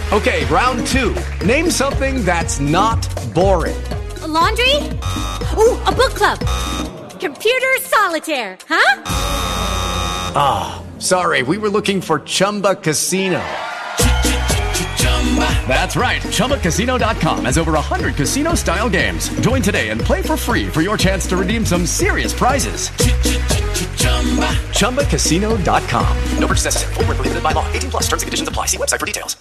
Okay, round two. Name something that's not boring. A laundry? Ooh, a book club. Computer solitaire, huh? Ah, sorry, we were looking for Chumba Casino. That's right, ChumbaCasino.com has over 100 casino-style games. Join today and play for free for your chance to redeem some serious prizes. ChumbaCasino.com. No purchase necessary. Void where prohibited by law. 18 plus. Terms and conditions apply. See website for details.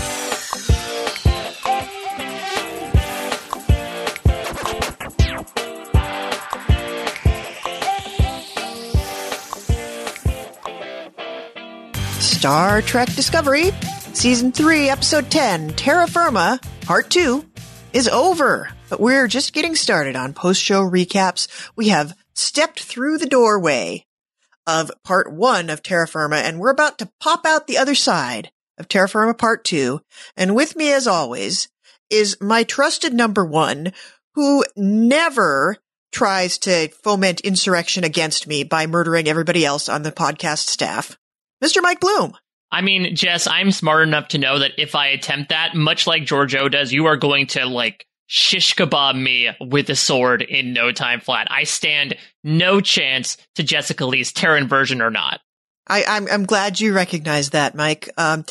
Star Trek Discovery, Season 3, Episode 10, Terra Firma, Part 2, is over. But we're just getting started on post-show recaps. We have stepped through the doorway of Part 1 of Terra Firma, and we're about to pop out the other side of Terra Firma Part 2. And with me, as always, is my trusted number one, who never tries to foment insurrection against me by murdering everybody else on the podcast staff, Mr. Mike Bloom. I mean, Jess, I'm smart enough to know that if I attempt that, much like Giorgio does, you are going to, shish kebab me with a sword in no time flat. I stand no chance to Jessica Lee's Terran version or not. I'm glad you recognize that, Mike.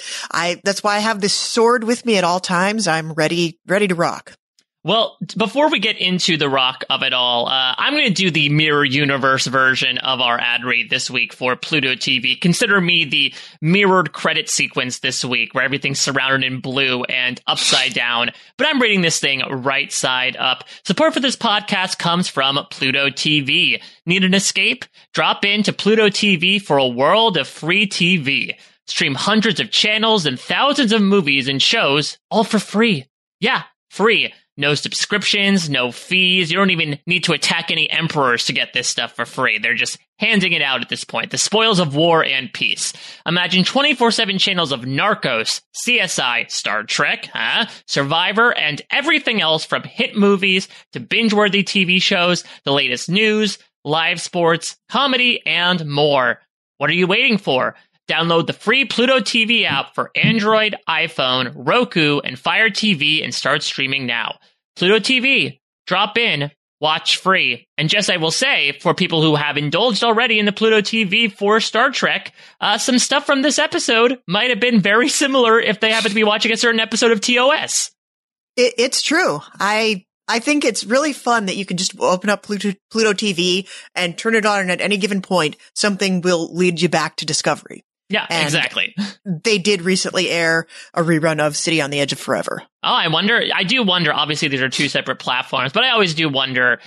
That's why I have this sword with me at all times. I'm ready to rock. Well, before we get into the rock of it all, I'm going to do the Mirror Universe version of our ad read this week for Pluto TV. Consider me the mirrored credit sequence this week, where everything's surrounded in blue and upside down. But I'm reading this thing right side up. Support for this podcast comes from Pluto TV. Need an escape? Drop into Pluto TV for a world of free TV. Stream hundreds of channels and thousands of movies and shows, all for free. Yeah, free. No subscriptions, no fees. You don't even need to attack any emperors to get this stuff for free. They're just handing it out at this point. The spoils of war and peace. Imagine 24/7 channels of Narcos, CSI, Star Trek, Survivor, and everything else from hit movies to binge-worthy TV shows, the latest news, live sports, comedy, and more. What are you waiting for? Download the free Pluto TV app for Android, iPhone, Roku, and Fire TV and start streaming now. Pluto TV. Drop in. Watch free. And just I will say, for people who have indulged already in the Pluto TV for Star Trek, some stuff from this episode might have been very similar if they happen to be watching a certain episode of TOS. It's true. I think it's really fun that you can just open up Pluto TV and turn it on, and at any given point, something will lead you back to Discovery. Yeah, and exactly. They did recently air a rerun of City on the Edge of Forever. Oh, I do wonder, obviously these are two separate platforms, but I always do wonder,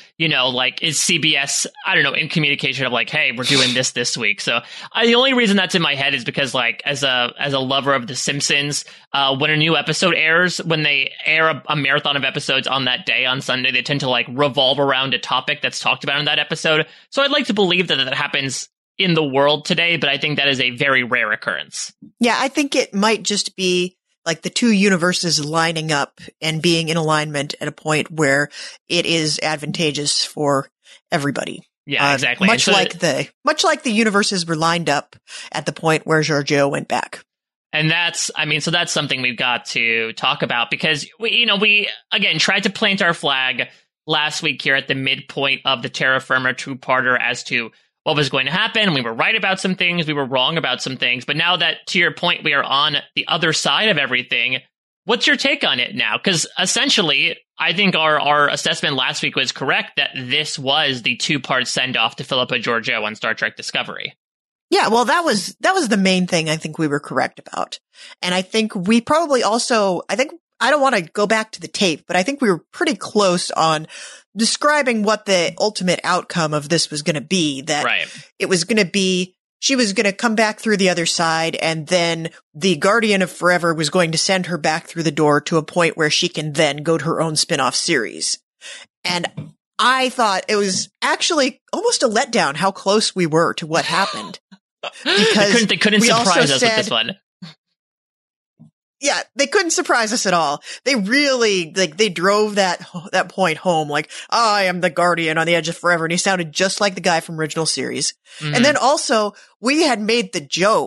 is CBS, in communication of hey, we're doing this week. So the only reason that's in my head is because as a lover of The Simpsons, when a new episode airs, when they air a marathon of episodes on that day on Sunday, they tend to revolve around a topic that's talked about in that episode. So I'd like to believe that happens in the world today, but I think that is a very rare occurrence. Yeah, I think it might just be the two universes lining up and being in alignment at a point where it is advantageous for everybody. Yeah, exactly. Much like the universes were lined up at the point where Giorgio went back. And that's something we've got to talk about because we again tried to plant our flag last week here at the midpoint of the Terra Firma two-parter as to what was going to happen. We were right about some things. We were wrong about some things. But now that, to your point, we are on the other side of everything, what's your take on it now? Because essentially, I think our assessment last week was correct that this was the two-part send-off to Philippa Georgiou on Star Trek Discovery. Yeah, well, that was the main thing I think we were correct about. And I think we probably also, I don't want to go back to the tape, but I think we were pretty close on describing what the ultimate outcome of this was going to be, that It was going to be, she was going to come back through the other side, and then the Guardian of Forever was going to send her back through the door to a point where she can then go to her own spin-off series. And I thought it was actually almost a letdown how close we were to what happened. Because they couldn't surprise us with this one. Yeah, they couldn't surprise us at all. They really, they drove that point home, I am the Guardian on the Edge of Forever. And he sounded just like the guy from original series. Mm-hmm. And then also, we had made the joke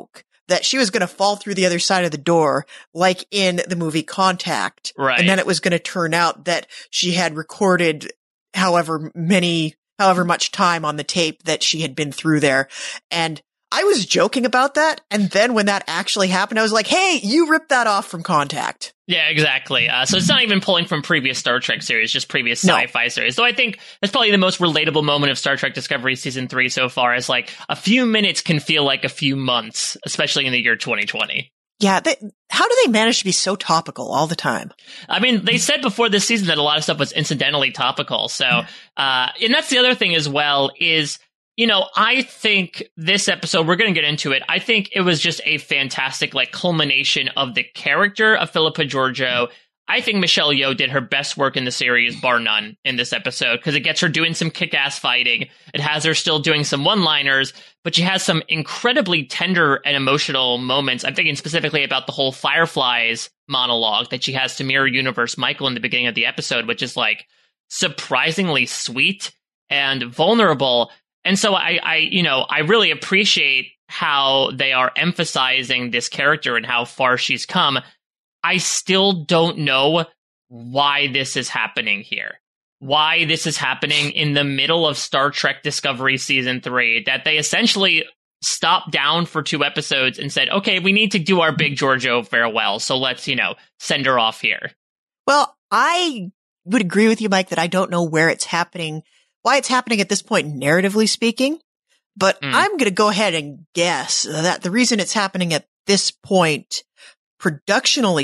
that she was going to fall through the other side of the door, like in the movie Contact. Right. And then it was going to turn out that she had recorded however much time on the tape that she had been through there. And I was joking about that. And then when that actually happened, I was like, hey, you ripped that off from Contact. Yeah, exactly. So it's not even pulling from previous Star Trek series, just previous sci-fi series. So I think that's probably the most relatable moment of Star Trek Discovery Season 3 so far, is like a few minutes can feel like a few months, especially in the year 2020. Yeah, how do they manage to be so topical all the time? I mean, they said before this season that a lot of stuff was incidentally topical. So, and that's the other thing as well is, you know, I think this episode, we're going to get into it. I think it was just a fantastic, like, culmination of the character of Philippa Georgiou. I think Michelle Yeoh did her best work in the series, bar none, in this episode, because it gets her doing some kick-ass fighting. It has her still doing some one-liners, but she has some incredibly tender and emotional moments. I'm thinking specifically about the whole Fireflies monologue that she has to Mirror Universe Michael in the beginning of the episode, which is, like, surprisingly sweet and vulnerable. And so I really appreciate how they are emphasizing this character and how far she's come. I still don't know why this is happening here. Why this is happening in the middle of Star Trek Discovery Season 3, that they essentially stopped down for 2 episodes and said, okay, we need to do our big Georgiou farewell, so let's, send her off here. Well, I would agree with you, Mike, that I don't know why it's happening at this point, narratively speaking, but I'm going to go ahead and guess that the reason it's happening at this point, productionally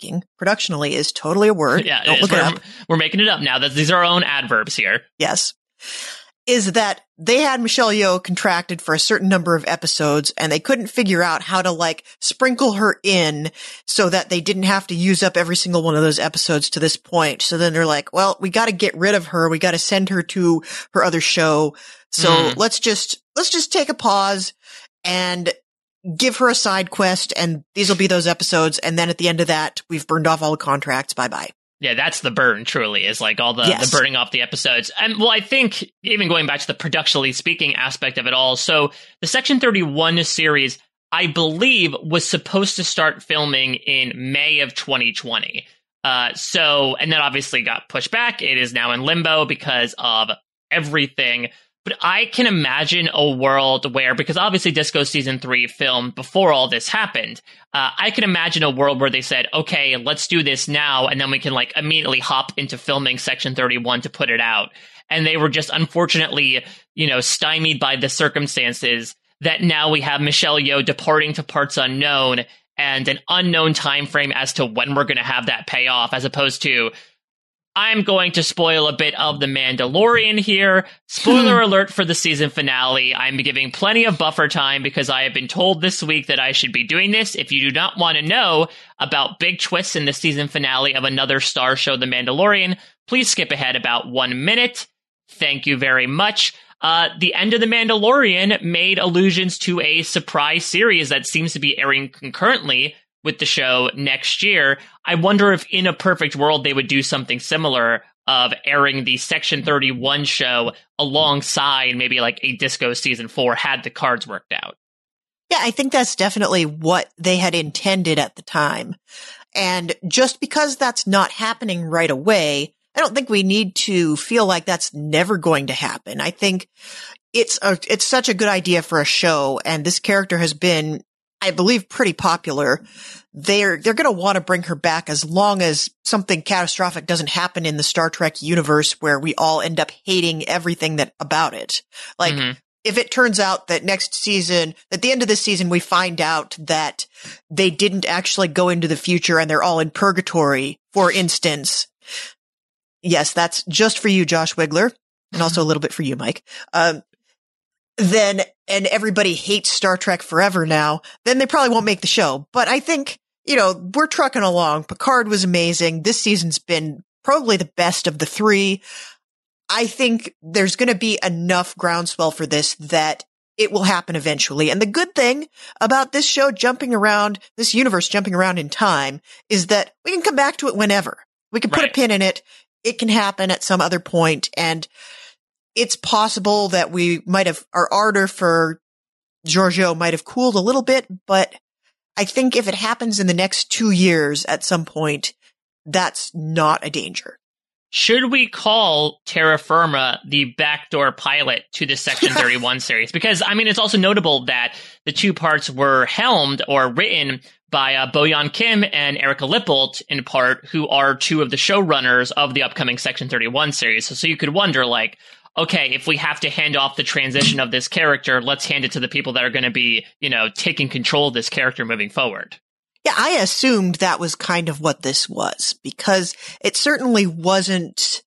is totally a word. Yeah, don't look it up. We're making it up now. These are our own adverbs here. Yes. Is that they had Michelle Yeoh contracted for a certain number of episodes and they couldn't figure out how to like sprinkle her in so that they didn't have to use up every single one of those episodes to this point. So then they're like, well, we got to get rid of her. We got to send her to her other show. So let's just take a pause and give her a side quest. And these will be those episodes. And then at the end of that, we've burned off all the contracts. Bye bye. Yeah, that's the burn, truly, is like all the burning off the episodes. And well, I think even going back to the productionally speaking aspect of it all, so the Section 31 series, I believe, was supposed to start filming in May of 2020. And then obviously got pushed back. It is now in limbo because of everything. But I can imagine a world where, because obviously Disco Season 3 filmed before all this happened, I can imagine a world where they said, okay, let's do this now, and then we can like immediately hop into filming Section 31 to put it out. And they were just unfortunately, stymied by the circumstances that now we have Michelle Yeoh departing to parts unknown and an unknown time frame as to when we're going to have that payoff, as opposed to, I'm going to spoil a bit of The Mandalorian here. Spoiler alert for the season finale. I'm giving plenty of buffer time because I have been told this week that I should be doing this. If you do not want to know about big twists in the season finale of another star show, The Mandalorian, please skip ahead about 1 minute. Thank you very much. The end of The Mandalorian made allusions to a surprise series that seems to be airing concurrently with the show next year. I wonder if in a perfect world they would do something similar of airing the Section 31 show alongside maybe like a Disco Season 4 had the cards worked out. Yeah, I think that's definitely what they had intended at the time. And just because that's not happening right away, I don't think we need to feel like that's never going to happen. I think it's such a good idea for a show, and this character has been, I believe, pretty popular. They're going to want to bring her back as long as something catastrophic doesn't happen in the Star Trek universe where we all end up hating everything about it. Like, if it turns out that next season, at the end of this season, we find out that they didn't actually go into the future and they're all in purgatory, for instance. Yes, that's just for you, Josh Wigler, and also a little bit for you, Mike. Then, and everybody hates Star Trek forever now, then they probably won't make the show. But I think, we're trucking along. Picard was amazing. This season's been probably the best of the 3. I think there's going to be enough groundswell for this that it will happen eventually. And the good thing about this show this universe jumping around in time, is that we can come back to it whenever. We can put a pin in it. It can happen at some other point, and it's possible that our ardor for Georgiou might have cooled a little bit, but I think if it happens in the next 2 years at some point, that's not a danger. Should we call Terra Firma the backdoor pilot to the Section 31 series? Because, I mean, it's also notable that the 2 parts were helmed or written by Bo-Yeon Kim and Erica Lippold, in part, who are 2 of the showrunners of the upcoming Section 31 series. So you could wonder, like, okay, if we have to hand off the transition of this character, let's hand it to the people that are going to be, taking control of this character moving forward. Yeah, I assumed that was kind of what this was, because it certainly wasn't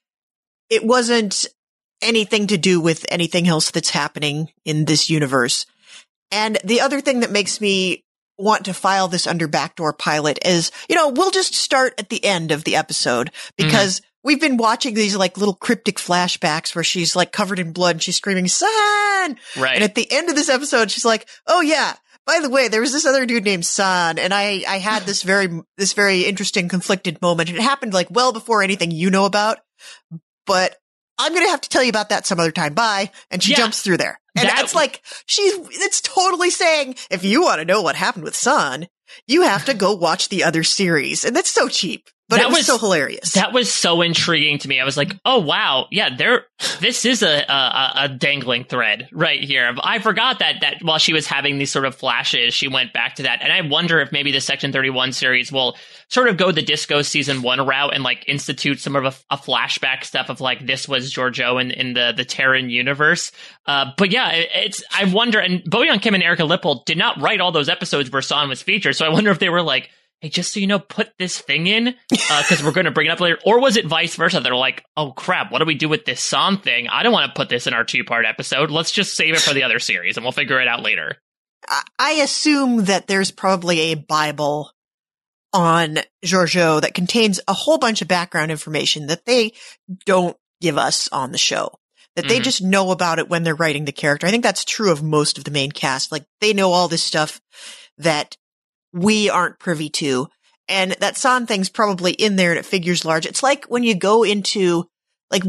anything to do with anything else that's happening in this universe. And the other thing that makes me want to file this under backdoor pilot is, we'll just start at the end of the episode, because we've been watching these like little cryptic flashbacks where she's like covered in blood and she's screaming, "San!" Right. And at the end of this episode, she's like, "Oh yeah, by the way, there was this other dude named San, and I had this very interesting conflicted moment. And it happened like well before anything you know about, but I'm going to have to tell you about that some other time. Bye." And she jumps through there. And that's like, it's totally saying, if you want to know what happened with San, you have to go watch the other series. And that's so cheap. But it was so hilarious. That was so intriguing to me. I was like, oh, wow. Yeah, this is a dangling thread right here. I forgot that while she was having these sort of flashes, she went back to that. And I wonder if maybe the Section 31 series will sort of go the Disco season 1 route and like institute some of a flashback stuff of like, this was Georgiou in the Terran universe. But yeah, I wonder, and Bo-Yeon Kim and Erica Lippold did not write all those episodes where San was featured. So I wonder if they were like, hey, just so you know, put this thing in, because we're going to bring it up later. Or was it vice versa? They're like, oh, crap, what do we do with this San thing? I don't want to put this in our 2-part episode. Let's just save it for the other series, and we'll figure it out later. I assume that there's probably a Bible on Georgiou that contains a whole bunch of background information that they don't give us on the show, that they just know about it when they're writing the character. I think that's true of most of the main cast. Like, they know all this stuff that we aren't privy to. And that San thing's probably in there and it figures large. It's like when you go into, like,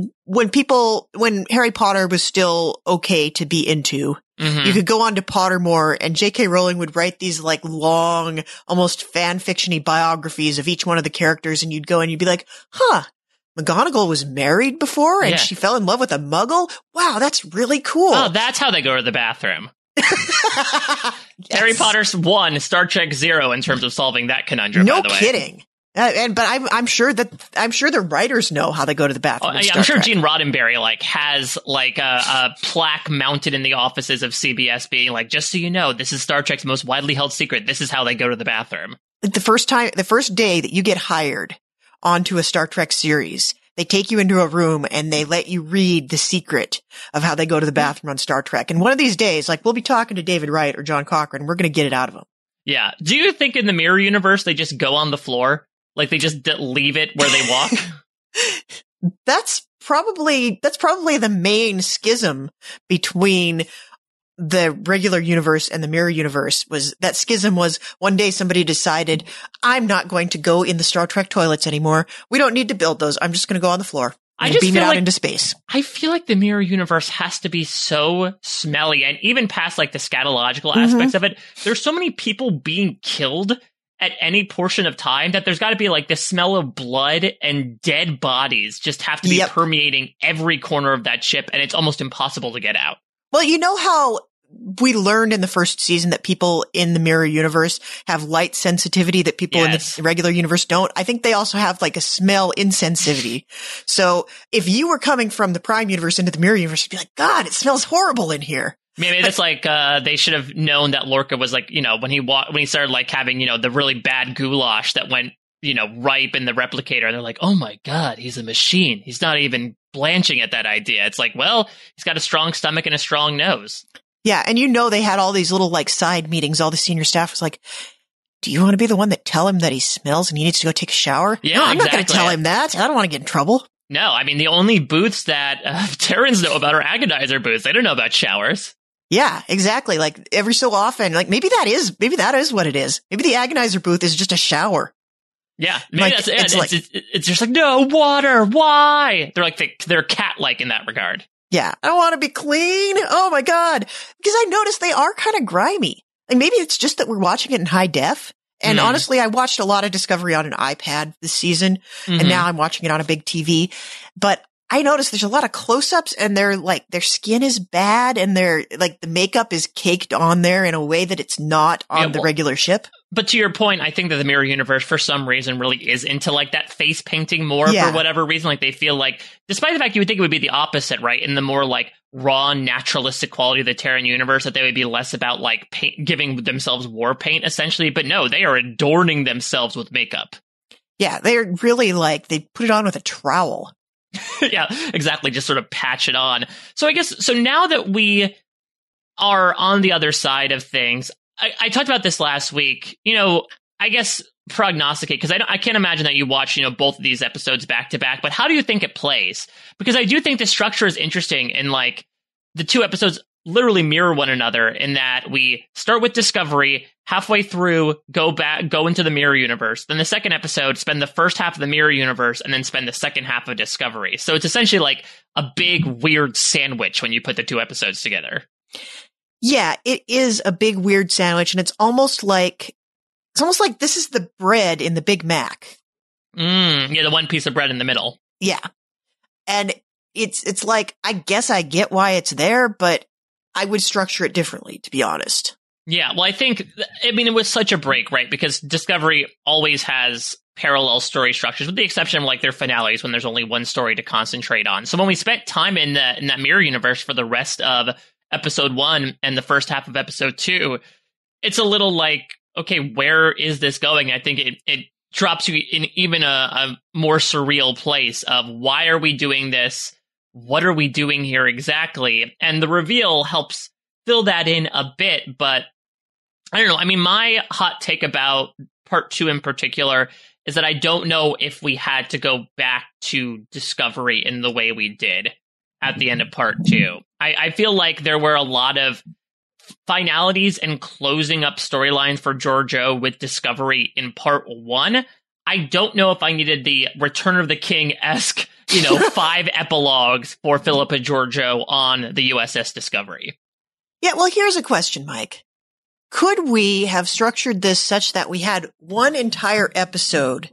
when Harry Potter was still okay to be into, you could go on to Pottermore and J.K. Rowling would write these like long, almost fan fiction-y biographies of each one of the characters. And you'd go and you'd be like, huh, McGonagall was married before and she fell in love with a muggle? Wow, that's really cool. Oh, that's how they go to the bathroom. Yes. Harry Potter 1, Star Trek 0 in terms of solving that conundrum. No by the way. kidding. But I'm sure the writers know how they go to the bathroom. I'm sure Gene Roddenberry has a plaque mounted in the offices of CBS being like, just so you know, this is Star Trek's most widely held secret. This is how they go to the bathroom. The first day that you get hired onto a Star Trek series, they take you into a room and they let you read the secret of how they go to the bathroom on Star Trek. And one of these days, like, we'll be talking to David Wright or John Cochran, and we're going to get it out of them. Yeah. Do you think in the Mirror universe they just go on the floor? Like, they just leave it where they walk? That's probably the main schism between the regular universe and the Mirror universe. Was that schism was one day somebody decided, I'm not going to go in the Star Trek toilets anymore. We don't need to build those. I'm just going to go on the floor and beam it out into space. I feel like the Mirror universe has to be so smelly, and even past like the scatological aspects of it, there's so many people being killed at any portion of time that there's got to be like the smell of blood and dead bodies just have to be permeating every corner of that ship, and it's almost impossible to get out. Well, you know how we learned in the first season that people in the Mirror universe have light sensitivity that people in the regular universe don't? I think they also have like a smell insensitivity. So if you were coming from the Prime universe into the Mirror universe, you'd be like, God, it smells horrible in here. Maybe that's like they should have known that Lorca was like, when he started like having, the really bad goulash that went, ripe in the replicator, and they're like, oh my God, he's a machine. He's not even blanching at that idea. It's like, well, he's got a strong stomach and a strong nose. Yeah, and they had all these little like side meetings. All the senior staff was like, do you want to be the one that tell him that he smells and he needs to go take a shower? Yeah, no, I'm not going to tell him that. I don't want to get in trouble. No, I mean, the only booths that Terrans know about are agonizer booths. They don't know about showers. Yeah, exactly. Like every so often, like maybe that is what it is. Maybe the agonizer booth is just a shower. Yeah, maybe like, it's just like, no, water, why? They're cat-like in that regard. Yeah, I want to be clean. Oh my God. Because I noticed they are kind of grimy. Like maybe it's just that we're watching it in high def. And honestly, I watched a lot of Discovery on an iPad this season, and now I'm watching it on a big TV. But I noticed there's a lot of close-ups, and they're like, their skin is bad, and they're like, the makeup is caked on there in a way that it's not on the regular ship. But to your point, I think that the Mirror Universe, for some reason, really is into like that face painting more for whatever reason. Like they feel like, despite the fact you would think it would be the opposite, right? In the more like raw, naturalistic quality of the Terran universe, that they would be less about like giving themselves war paint, essentially. But no, they are adorning themselves with makeup. Yeah, they're really like, they put it on with a trowel. Yeah, exactly. Just sort of patch it on. So I guess, so now that we are on the other side of things, I talked about this last week, I guess prognosticate, because I can't imagine that you watch, both of these episodes back to back, but how do you think it plays? Because I do think the structure is interesting, and like the two episodes literally mirror one another in that we start with Discovery, halfway through, go into the Mirror Universe. Then the second episode, spend the first half of the Mirror Universe, and then spend the second half of Discovery. So it's essentially like a big, weird sandwich when you put the two episodes together. Yeah, it is a big, weird sandwich, and it's almost like this is the bread in the Big Mac. Yeah, the one piece of bread in the middle. Yeah. And it's like, I guess I get why it's there, but I would structure it differently, to be honest. Yeah, well, it was such a break, right? Because Discovery always has parallel story structures, with the exception of like their finales when there's only one story to concentrate on. So when we spent time in that Mirror Universe for the rest of episode 1 and the first half of episode 2, it's a little like, okay, where is this going? I think it drops you in even a more surreal place of, why are we doing this? What are we doing here exactly? And the reveal helps fill that in a bit, but I don't know. I mean, my hot take about part 2 in particular is that I don't know if we had to go back to Discovery in the way we did at the end of part 2. I feel like there were a lot of finalities and closing up storylines for Georgiou with Discovery in part 1. I don't know if I needed the Return of the King-esque, 5 epilogues for Philippa Georgiou on the USS Discovery. Yeah, well, here's a question, Mike. Could we have structured this such that we had one entire episode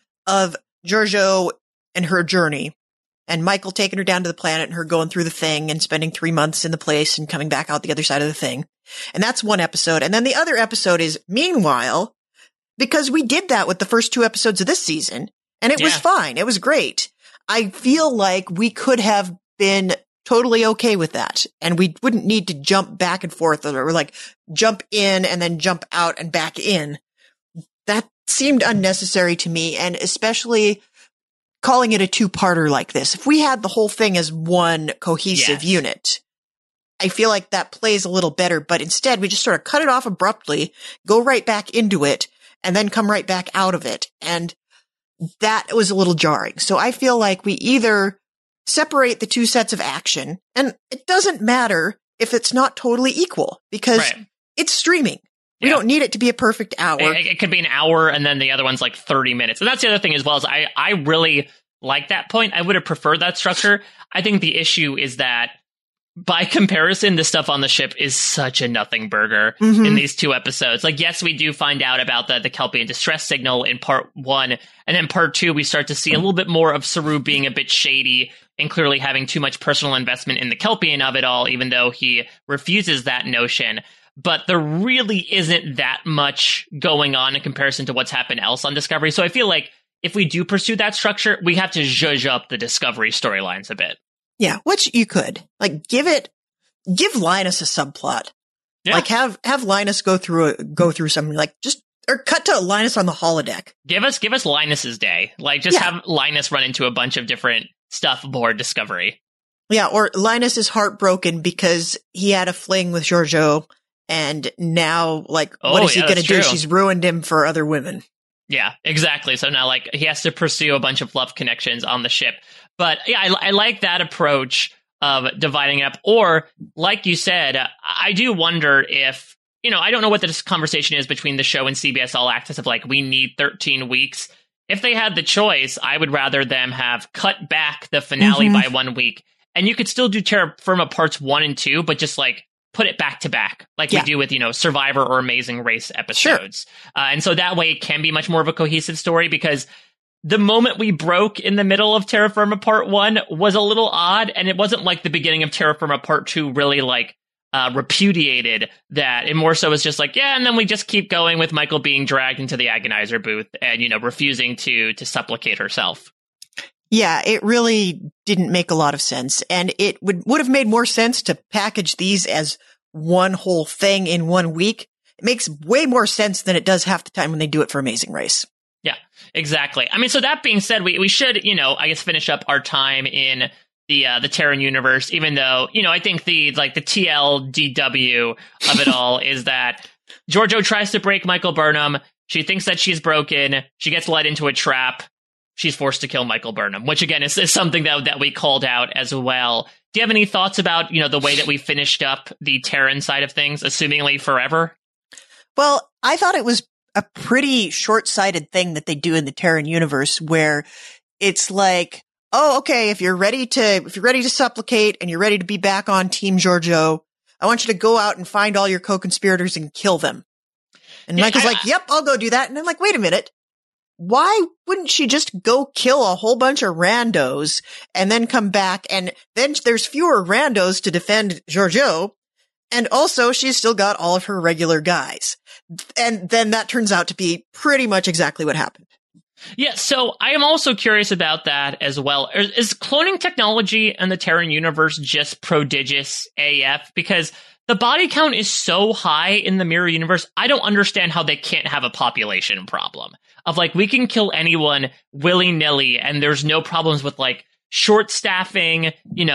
of Georgiou and her journey, and Michael taking her down to the planet and her going through the thing and spending 3 months in the place and coming back out the other side of the thing? And that's one episode. And then the other episode is Meanwhile, because we did that with the first 2 episodes of this season, and it was fine. It was great. I feel like we could have been totally okay with that, and we wouldn't need to jump back and forth, or like jump in and then jump out and back in. That seemed unnecessary to me, and especially calling it a 2-parter like this. If we had the whole thing as one cohesive unit, I feel like that plays a little better, but instead we just sort of cut it off abruptly, go right back into it, and then come right back out of it. And that was a little jarring. So I feel like we either separate the 2 sets of action, and it doesn't matter if it's not totally equal, because it's streaming. We don't need it to be a perfect hour. It could be an hour, and then the other one's like 30 minutes. And that's the other thing as well, is I really like that point. I would have preferred that structure. I think the issue is that, by comparison, the stuff on the ship is such a nothing burger in these 2 episodes. Like, yes, we do find out about the Kelpian distress signal in part 1, and then part 2, we start to see a little bit more of Saru being a bit shady and clearly having too much personal investment in the Kelpian of it all, even though he refuses that notion. But there really isn't that much going on in comparison to what's happened else on Discovery. So I feel like if we do pursue that structure, we have to zhuzh up the Discovery storylines a bit. Yeah, which you could. Like, give Linus a subplot. Yeah. Like, have Linus go through something, like, or cut to Linus on the holodeck. Give us Linus's day. Like, just have Linus run into a bunch of different stuff aboard Discovery. Yeah, or Linus is heartbroken because he had a fling with Georgiou, and now, like, what is he going to do? She's ruined him for other women. Yeah, exactly. So now, like, he has to pursue a bunch of love connections on the ship. But yeah, I like that approach of dividing it up. Or, like you said, I do wonder if, I don't know what this conversation is between the show and CBS All Access of, like, we need 13 weeks. If they had the choice, I would rather them have cut back the finale by 1 week. And you could still do Terra Firma parts 1 and 2, but just, like, put it back to back, like we do with, Survivor or Amazing Race episodes. Sure. And so that way it can be much more of a cohesive story, because the moment we broke in the middle of Terra Firma Part 1 was a little odd, and it wasn't like the beginning of Terra Firma Part 2 really repudiated that. It more so was just like, and then we just keep going with Michael being dragged into the agonizer booth and, refusing to supplicate herself. Yeah, it really didn't make a lot of sense. And it would have made more sense to package these as one whole thing in 1 week. It makes way more sense than it does half the time when they do it for Amazing Race. Yeah, exactly. I mean, so that being said, we should, I guess finish up our time in the Terran universe, even though, I think the TLDW of it all is that Georgiou tries to break Michael Burnham. She thinks that she's broken. She gets led into a trap. She's forced to kill Michael Burnham, which again is something that we called out as well. Do you have any thoughts about, the way that we finished up the Terran side of things, assumingly forever? Well, I thought it was a pretty short-sighted thing that they do in the Terran universe, where it's like, oh, okay, if you're ready to supplicate and you're ready to be back on Team Georgiou, I want you to go out and find all your co-conspirators and kill them. And Michael's like, yep, I'll go do that. And I'm like, wait a minute. Why wouldn't she just go kill a whole bunch of randos and then come back? And then there's fewer randos to defend Georgiou. And also she's still got all of her regular guys. And then that turns out to be pretty much exactly what happened. Yeah, so I am also curious about that as well. Is cloning technology in the Terran universe just prodigious AF? Because the body count is so high in the Mirror universe, I don't understand how they can't have a population problem. Of we can kill anyone willy-nilly, and there's no problems with short staffing,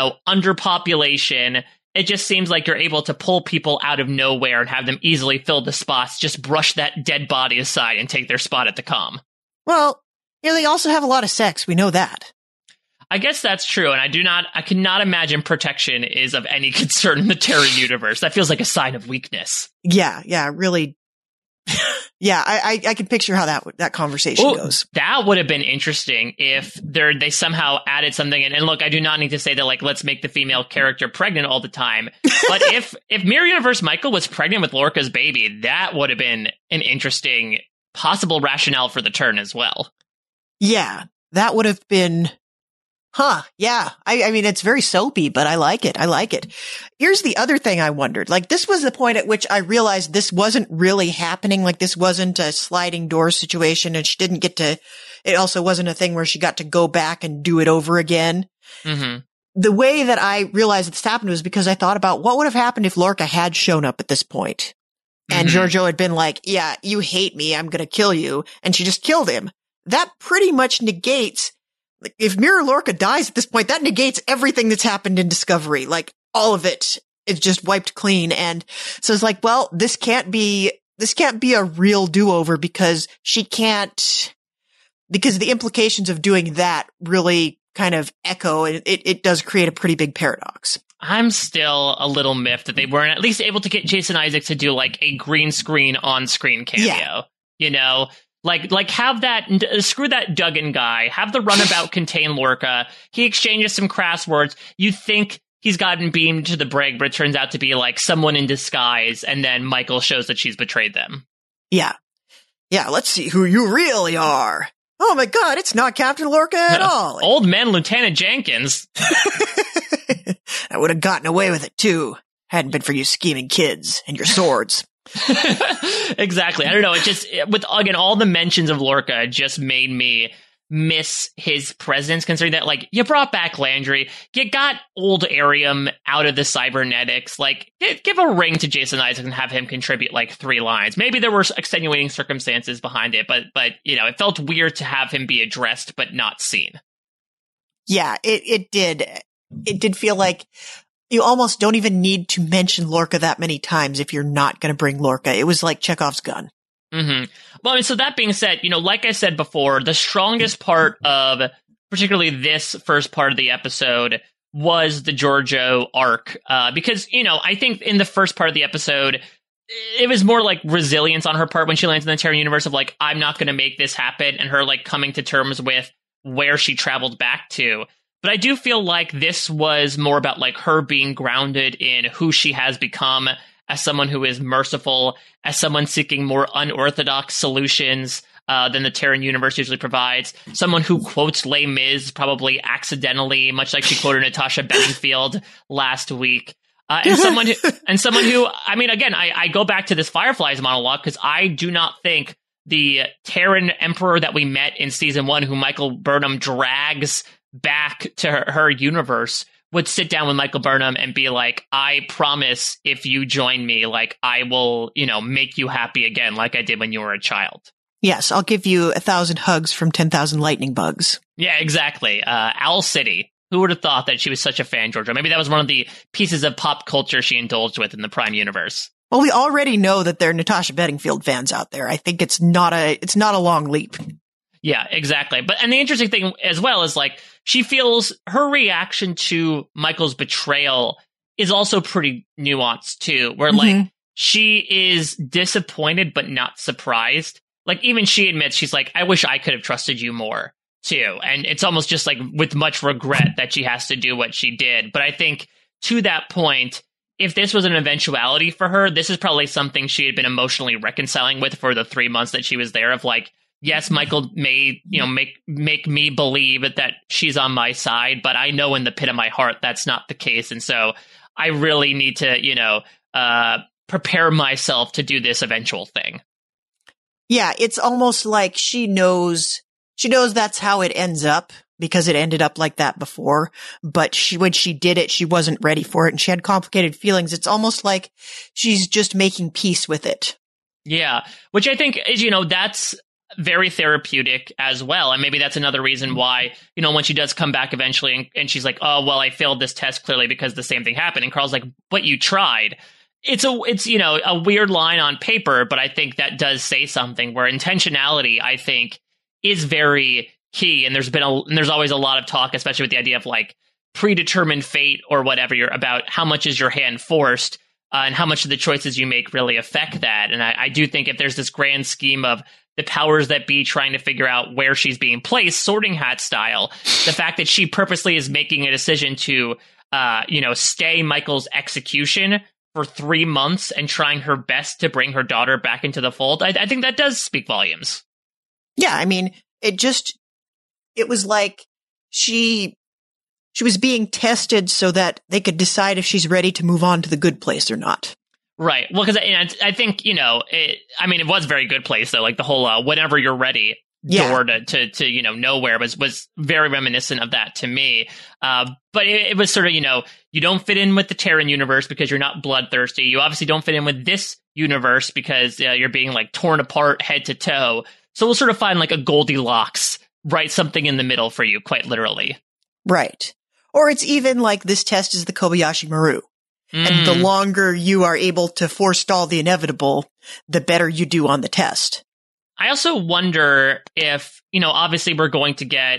underpopulation. It just seems like you're able to pull people out of nowhere and have them easily fill the spots, just brush that dead body aside and take their spot at the comm. Well, they also have a lot of sex. We know that. I guess that's true, and I cannot imagine protection is of any concern in the Terran universe. That feels like a sign of weakness. Yeah, really. Yeah, I can picture how that conversation goes. That would have been interesting if they somehow added something. And look, I do not need to say that let's make the female character pregnant all the time. But if Mirror Universe Michael was pregnant with Lorca's baby, that would have been an interesting possible rationale for the turn as well. Yeah, that would have been. Huh. Yeah. I mean, it's very soapy, but I like it. Here's the other thing I wondered. This was the point at which I realized this wasn't really happening. This wasn't a sliding door situation, and she didn't get to, it also wasn't a thing where she got to go back and do it over again. Mm-hmm. The way that I realized this happened was because I thought about what would have happened if Lorca had shown up at this point. And Georgiou had been like, yeah, you hate me. I'm going to kill you. And she just killed him. That pretty much negates, if Mirror Lorca dies at this point, that negates everything that's happened in Discovery. All of it is just wiped clean. And so it's well, this can't be a real do-over because because the implications of doing that really kind of echo, and it does create a pretty big paradox. I'm still a little miffed that they weren't at least able to get Jason Isaacs to do a green screen on-screen cameo. Yeah. Have that, screw that Duggan guy, have the runabout contain Lorca. He exchanges some crass words. You think he's gotten beamed to the brig, but it turns out to be someone in disguise. And then Michael shows that she's betrayed them. Yeah. Yeah. Let's see who you really are. Oh my God. It's not Captain Lorca at all. Old man, Lieutenant Jenkins. I would have gotten away with it too. Hadn't been for you scheming kids and your swords. Exactly. I don't know. It just, with again, all the mentions of Lorca just made me miss his presence, considering that you brought back Landry, you got old Arium out of the cybernetics. Give a ring to Jason Isaacs and have him contribute 3 lines. Maybe there were extenuating circumstances behind it, but it felt weird to have him be addressed but not seen. Yeah, it did. It did feel like you almost don't even need to mention Lorca that many times if you're not going to bring Lorca. It was like Chekhov's gun. Mm-hmm. Well, so that being said, like I said before, the strongest part of particularly this first part of the episode was the Georgiou arc. Because, I think in the first part of the episode, it was more resilience on her part when she lands in the Terran universe of I'm not going to make this happen, and her coming to terms with where she traveled back to. But I do feel like this was more about like her being grounded in who she has become as someone who is merciful, as someone seeking more unorthodox solutions than the Terran universe usually provides. Someone who quotes Les Mis probably accidentally, much like she quoted Natasha Bedingfield last week. And someone who, I mean, again, I go back to this Fireflies monologue because I do not think the Terran Emperor that we met in season 1, who Michael Burnham drags back to her universe, would sit down with Michael Burnham and be like, I promise if you join me, like, I will, make you happy again, like I did when you were a child. Yes, I'll give you 1,000 hugs from 10,000 lightning bugs. Yeah, exactly. Owl City. Who would have thought that she was such a fan, Georgia? Maybe that was one of the pieces of pop culture she indulged with in the Prime universe. Well, we already know that there are Natasha Bedingfield fans out there. I think it's not a long leap. Yeah, exactly. And the interesting thing as well is like she feels her reaction to Michael's betrayal is also pretty nuanced too, where like she is disappointed but not surprised. Like even she admits she's like, I wish I could have trusted you more too. And it's almost just like with much regret that she has to do what she did. But I think to that point, if this was an eventuality for her, this is probably something she had been emotionally reconciling with for the 3 months that she was there of like, yes, Michael may, make me believe that she's on my side, but I know in the pit of my heart that's not the case. And so I really need to, prepare myself to do this eventual thing. Yeah, it's almost like she knows that's how it ends up because it ended up like that before. But when she did it, she wasn't ready for it and she had complicated feelings. It's almost like she's just making peace with it. Yeah, which I think is, that's very therapeutic as well. And maybe that's another reason why, when she does come back eventually and she's like, oh, well, I failed this test clearly because the same thing happened. And Carl's like, but you tried. It's a weird line on paper, but I think that does say something where intentionality, I think, is very key. And there's always a lot of talk, especially with the idea of like predetermined fate or whatever, about how much is your hand forced and how much of the choices you make really affect that. And I do think if there's this grand scheme of the powers that be trying to figure out where she's being placed, Sorting Hat style, the fact that she purposely is making a decision to, stay Michael's execution for 3 months and trying her best to bring her daughter back into the fold, I think that does speak volumes. Yeah, I mean, it was like she was being tested so that they could decide if she's ready to move on to the good place or not. Right. Well, because I think, it was a very good place, though. Like the whole whenever you're ready door to nowhere was very reminiscent of that to me. But it was sort of, you don't fit in with the Terran universe because you're not bloodthirsty. You obviously don't fit in with this universe because you're being like torn apart head to toe. So we'll sort of find like a Goldilocks, right? Something in the middle for you, quite literally. Right. Or it's even like this test is the Kobayashi Maru. And the longer you are able to forestall the inevitable, the better you do on the test. I also wonder if, obviously we're going to get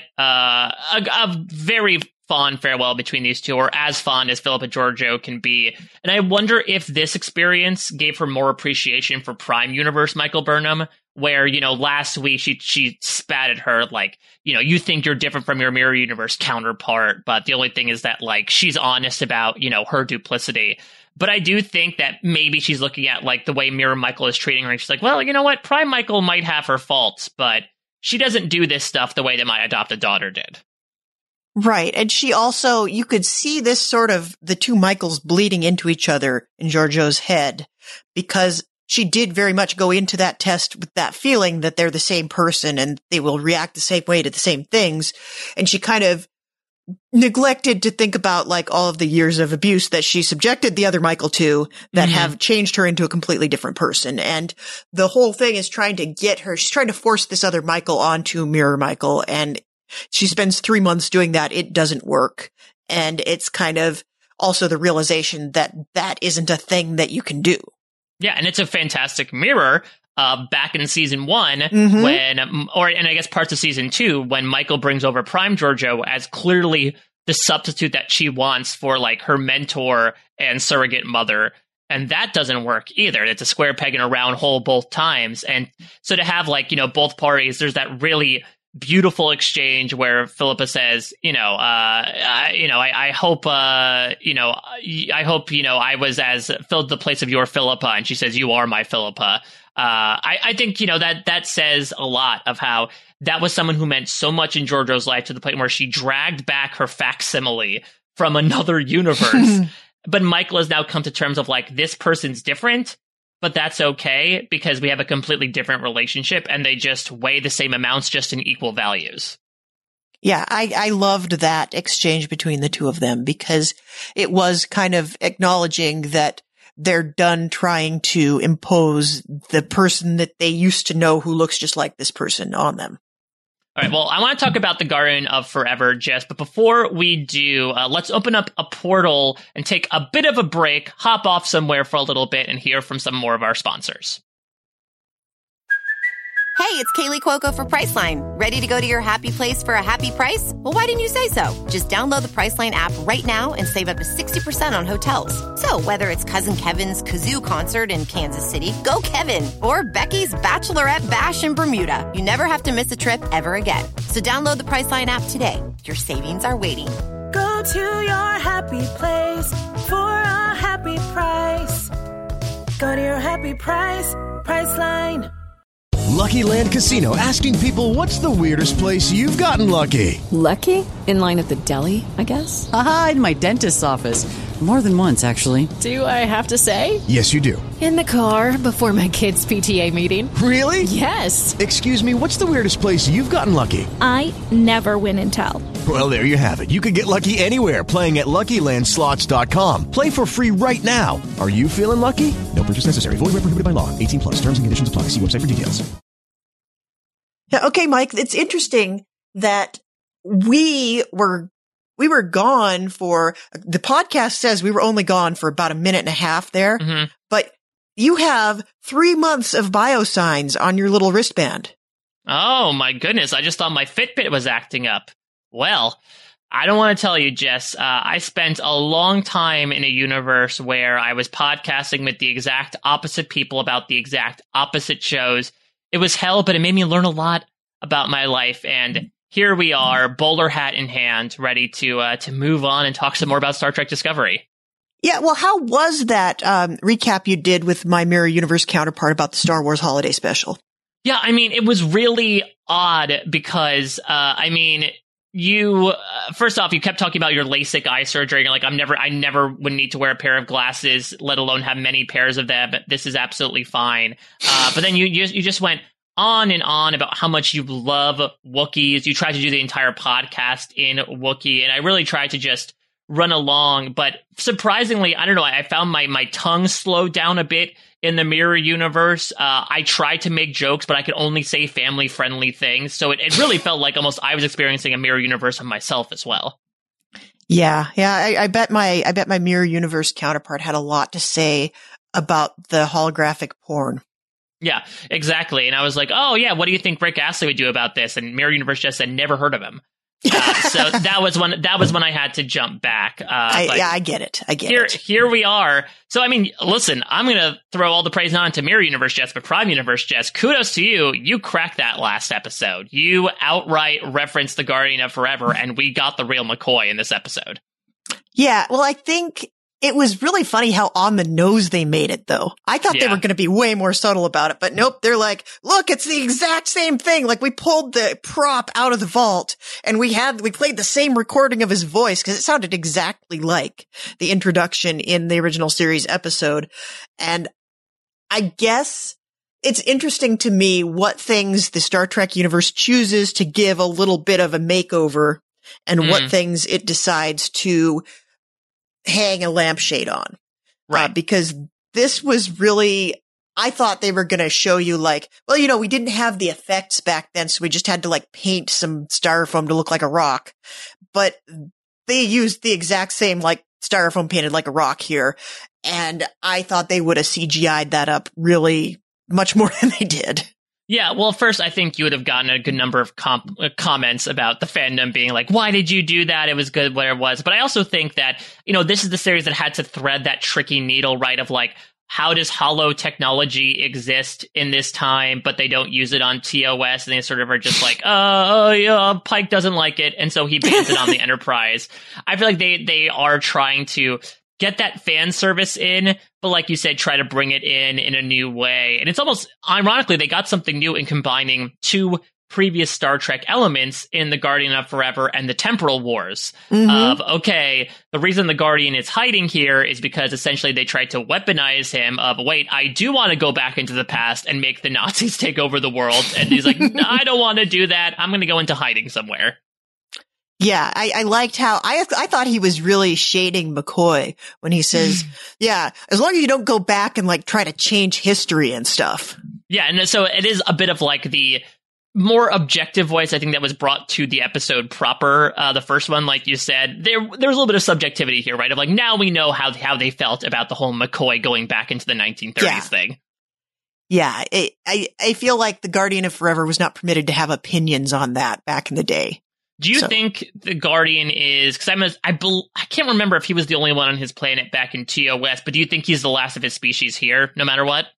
a very fond farewell between these two, or as fond as Philippa Georgiou can be. And I wonder if this experience gave her more appreciation for Prime Universe Michael Burnham, where, last week she spat at her like, you think you're different from your Mirror Universe counterpart, but the only thing is that like she's honest about, her duplicity. But I do think that maybe she's looking at like the way Mirror Michael is treating her, and she's like, well, you know what? Prime Michael might have her faults, but she doesn't do this stuff the way that my adopted daughter did. Right. And she also, you could see this sort of the two Michaels bleeding into each other in Georgiou's head, because she did very much go into that test with that feeling that they're the same person and they will react the same way to the same things. And she kind of neglected to think about like all of the years of abuse that she subjected the other Michael to that have changed her into a completely different person. And the whole thing is she's trying to force this other Michael onto Mirror Michael. And she spends 3 months doing that. It doesn't work. And it's kind of also the realization that that isn't a thing that you can do. Yeah, and it's a fantastic mirror back in season 1 and I guess parts of season 2 when Michael brings over Prime Georgiou as clearly the substitute that she wants for like her mentor and surrogate mother. And that doesn't work either. It's a square peg in a round hole both times. And so to have like, both parties, there's that really beautiful exchange where Philippa says, I hope, I was as filled the place of your Philippa. And she says, you are my Philippa. I think, that says a lot of how that was someone who meant so much in JoJo's life to the point where she dragged back her facsimile from another universe. But Michael has now come to terms of like, this person's different, but that's okay because we have a completely different relationship and they just weigh the same amounts just in equal values. Yeah, I loved that exchange between the two of them because it was kind of acknowledging that they're done trying to impose the person that they used to know who looks just like this person on them. All right, well, I want to talk about the Garden of Forever, Jess, but before we do, let's open up a portal and take a bit of a break, hop off somewhere for a little bit, and hear from some more of our sponsors. Hey, it's Kaylee Cuoco for Priceline. Ready to go to your happy place for a happy price? Well, why didn't you say so? Just download the Priceline app right now and save up to 60% on hotels. So whether it's Cousin Kevin's Kazoo Concert in Kansas City, go Kevin, or Becky's Bachelorette Bash in Bermuda, you never have to miss a trip ever again. So download the Priceline app today. Your savings are waiting. Go to your happy place for a happy price. Go to your happy price, Priceline. Lucky Land Casino, asking people, what's the weirdest place you've gotten lucky? Lucky? In line at the deli, I guess? Aha, in my dentist's office. More than once, actually. Do I have to say? Yes, you do. In the car before my kids' PTA meeting. Really? Yes. Excuse me, what's the weirdest place you've gotten lucky? I never win and tell. Well, there you have it. You can get lucky anywhere, playing at LuckyLandSlots.com. Play for free right now. Are you feeling lucky? No purchase necessary. Void where prohibited by law. 18 plus. Terms and conditions apply. See website for details. Yeah, okay, Mike, it's interesting that we were gone for, the podcast says we were only gone for about a minute and a half there, but you have 3 months of biosigns on your little wristband. Oh my goodness, I just thought my Fitbit was acting up. Well, I don't want to tell you, Jess, I spent a long time in a universe where I was podcasting with the exact opposite people about the exact opposite shows. It was hell, but it made me learn a lot about my life. And here we are, bowler hat in hand, ready to move on and talk some more about Star Trek Discovery. Yeah, well, how was that recap you did with my Mirror Universe counterpart about the Star Wars Holiday Special? Yeah, I mean, it was really odd because, you first off, you kept talking about your LASIK eye surgery. You're like, I never would need to wear a pair of glasses, let alone have many pairs of them. This is absolutely fine. But then you just went on and on about how much you love Wookiees. You tried to do the entire podcast in Wookiee, and I really tried to just run along. But surprisingly, I don't know, I found my tongue slowed down a bit in the Mirror Universe. I tried to make jokes, but I could only say family-friendly things. So it really felt like almost I was experiencing a Mirror Universe of myself as well. Yeah. I bet my Mirror Universe counterpart had a lot to say about the holographic porn. Yeah, exactly. And I was like, oh, yeah, what do you think Rick Astley would do about this? And Mirror Universe just said, never heard of him. So that was when I had to jump back. I get it. Here we are. So, I mean, listen, I'm going to throw all the praise on to Mirror Universe Jess, but Prime Universe Jess, kudos to you. You cracked that last episode. You outright referenced the Guardian of Forever, and we got the real McCoy in this episode. Yeah, well, I think it was really funny how on the nose they made it, though. I thought they were going to be way more subtle about it, but nope. They're like, look, it's the exact same thing. Like, we pulled the prop out of the vault and we played the same recording of his voice because it sounded exactly like the introduction in the original series episode. And I guess it's interesting to me what things the Star Trek universe chooses to give a little bit of a makeover and what things it decides to hang a lampshade on. Right. Because this was really, I thought they were going to show you like, well, you know, we didn't have the effects back then, so we just had to like paint some styrofoam to look like a rock. But they used the exact same like styrofoam painted like a rock here. And I thought they would have CGI'd that up really much more than they did. Yeah, well, first, I think you would have gotten a good number of comments about the fandom being like, why did you do that? It was good where it was. But I also think that, you know, this is the series that had to thread that tricky needle, right, of like, how does holo technology exist in this time, but they don't use it on TOS, and they sort of are just like, yeah, Pike doesn't like it, and so he bans it on the Enterprise. I feel like they are trying to get that fan service in, but like you said, try to bring it in a new way. And it's almost, ironically, they got something new in combining two previous Star Trek elements in the Guardian of Forever and the Temporal Wars. Of, okay, the reason the Guardian is hiding here is because essentially they tried to weaponize him of, wait, I do want to go back into the past and make the Nazis take over the world. And he's like, I don't want to do that. I'm going to go into hiding somewhere. Yeah, I liked how I thought he was really shading McCoy when he says, yeah, as long as you don't go back and like try to change history and stuff. Yeah, and so it is a bit of like the more objective voice, I think, that was brought to the episode proper. The first one, like you said, there's a little bit of subjectivity here, right? Of like, now we know how they felt about the whole McCoy going back into the 1930s thing. Yeah, I feel like the Guardian of Forever was not permitted to have opinions on that back in the day. Do you think the Guardian is, because I can't remember if he was the only one on his planet back in TOS, but do you think he's the last of his species here, no matter what?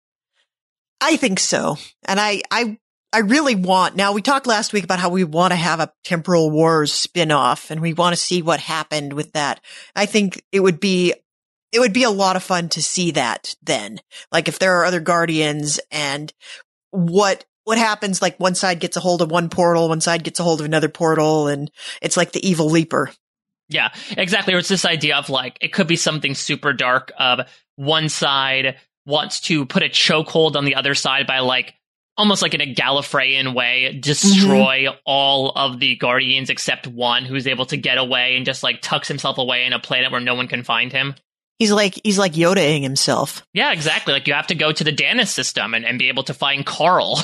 I think so. And I really want, now we talked last week about how we want to have a Temporal Wars spin-off, and we want to see what happened with that. I think it would be a lot of fun to see that then. Like if there are other Guardians and what happens, like one side gets a hold of one portal, one side gets a hold of another portal, and it's like the evil leaper. Yeah, exactly. Or it's this idea of like, it could be something super dark of one side wants to put a chokehold on the other side by like, almost like in a Gallifreyan way, destroy all of the Guardians except one who's able to get away and just like tucks himself away in a planet where no one can find him. He's like Yoda-ing himself. Yeah, exactly. Like you have to go to the Danis system and be able to find Carl.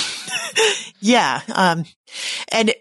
Yeah. And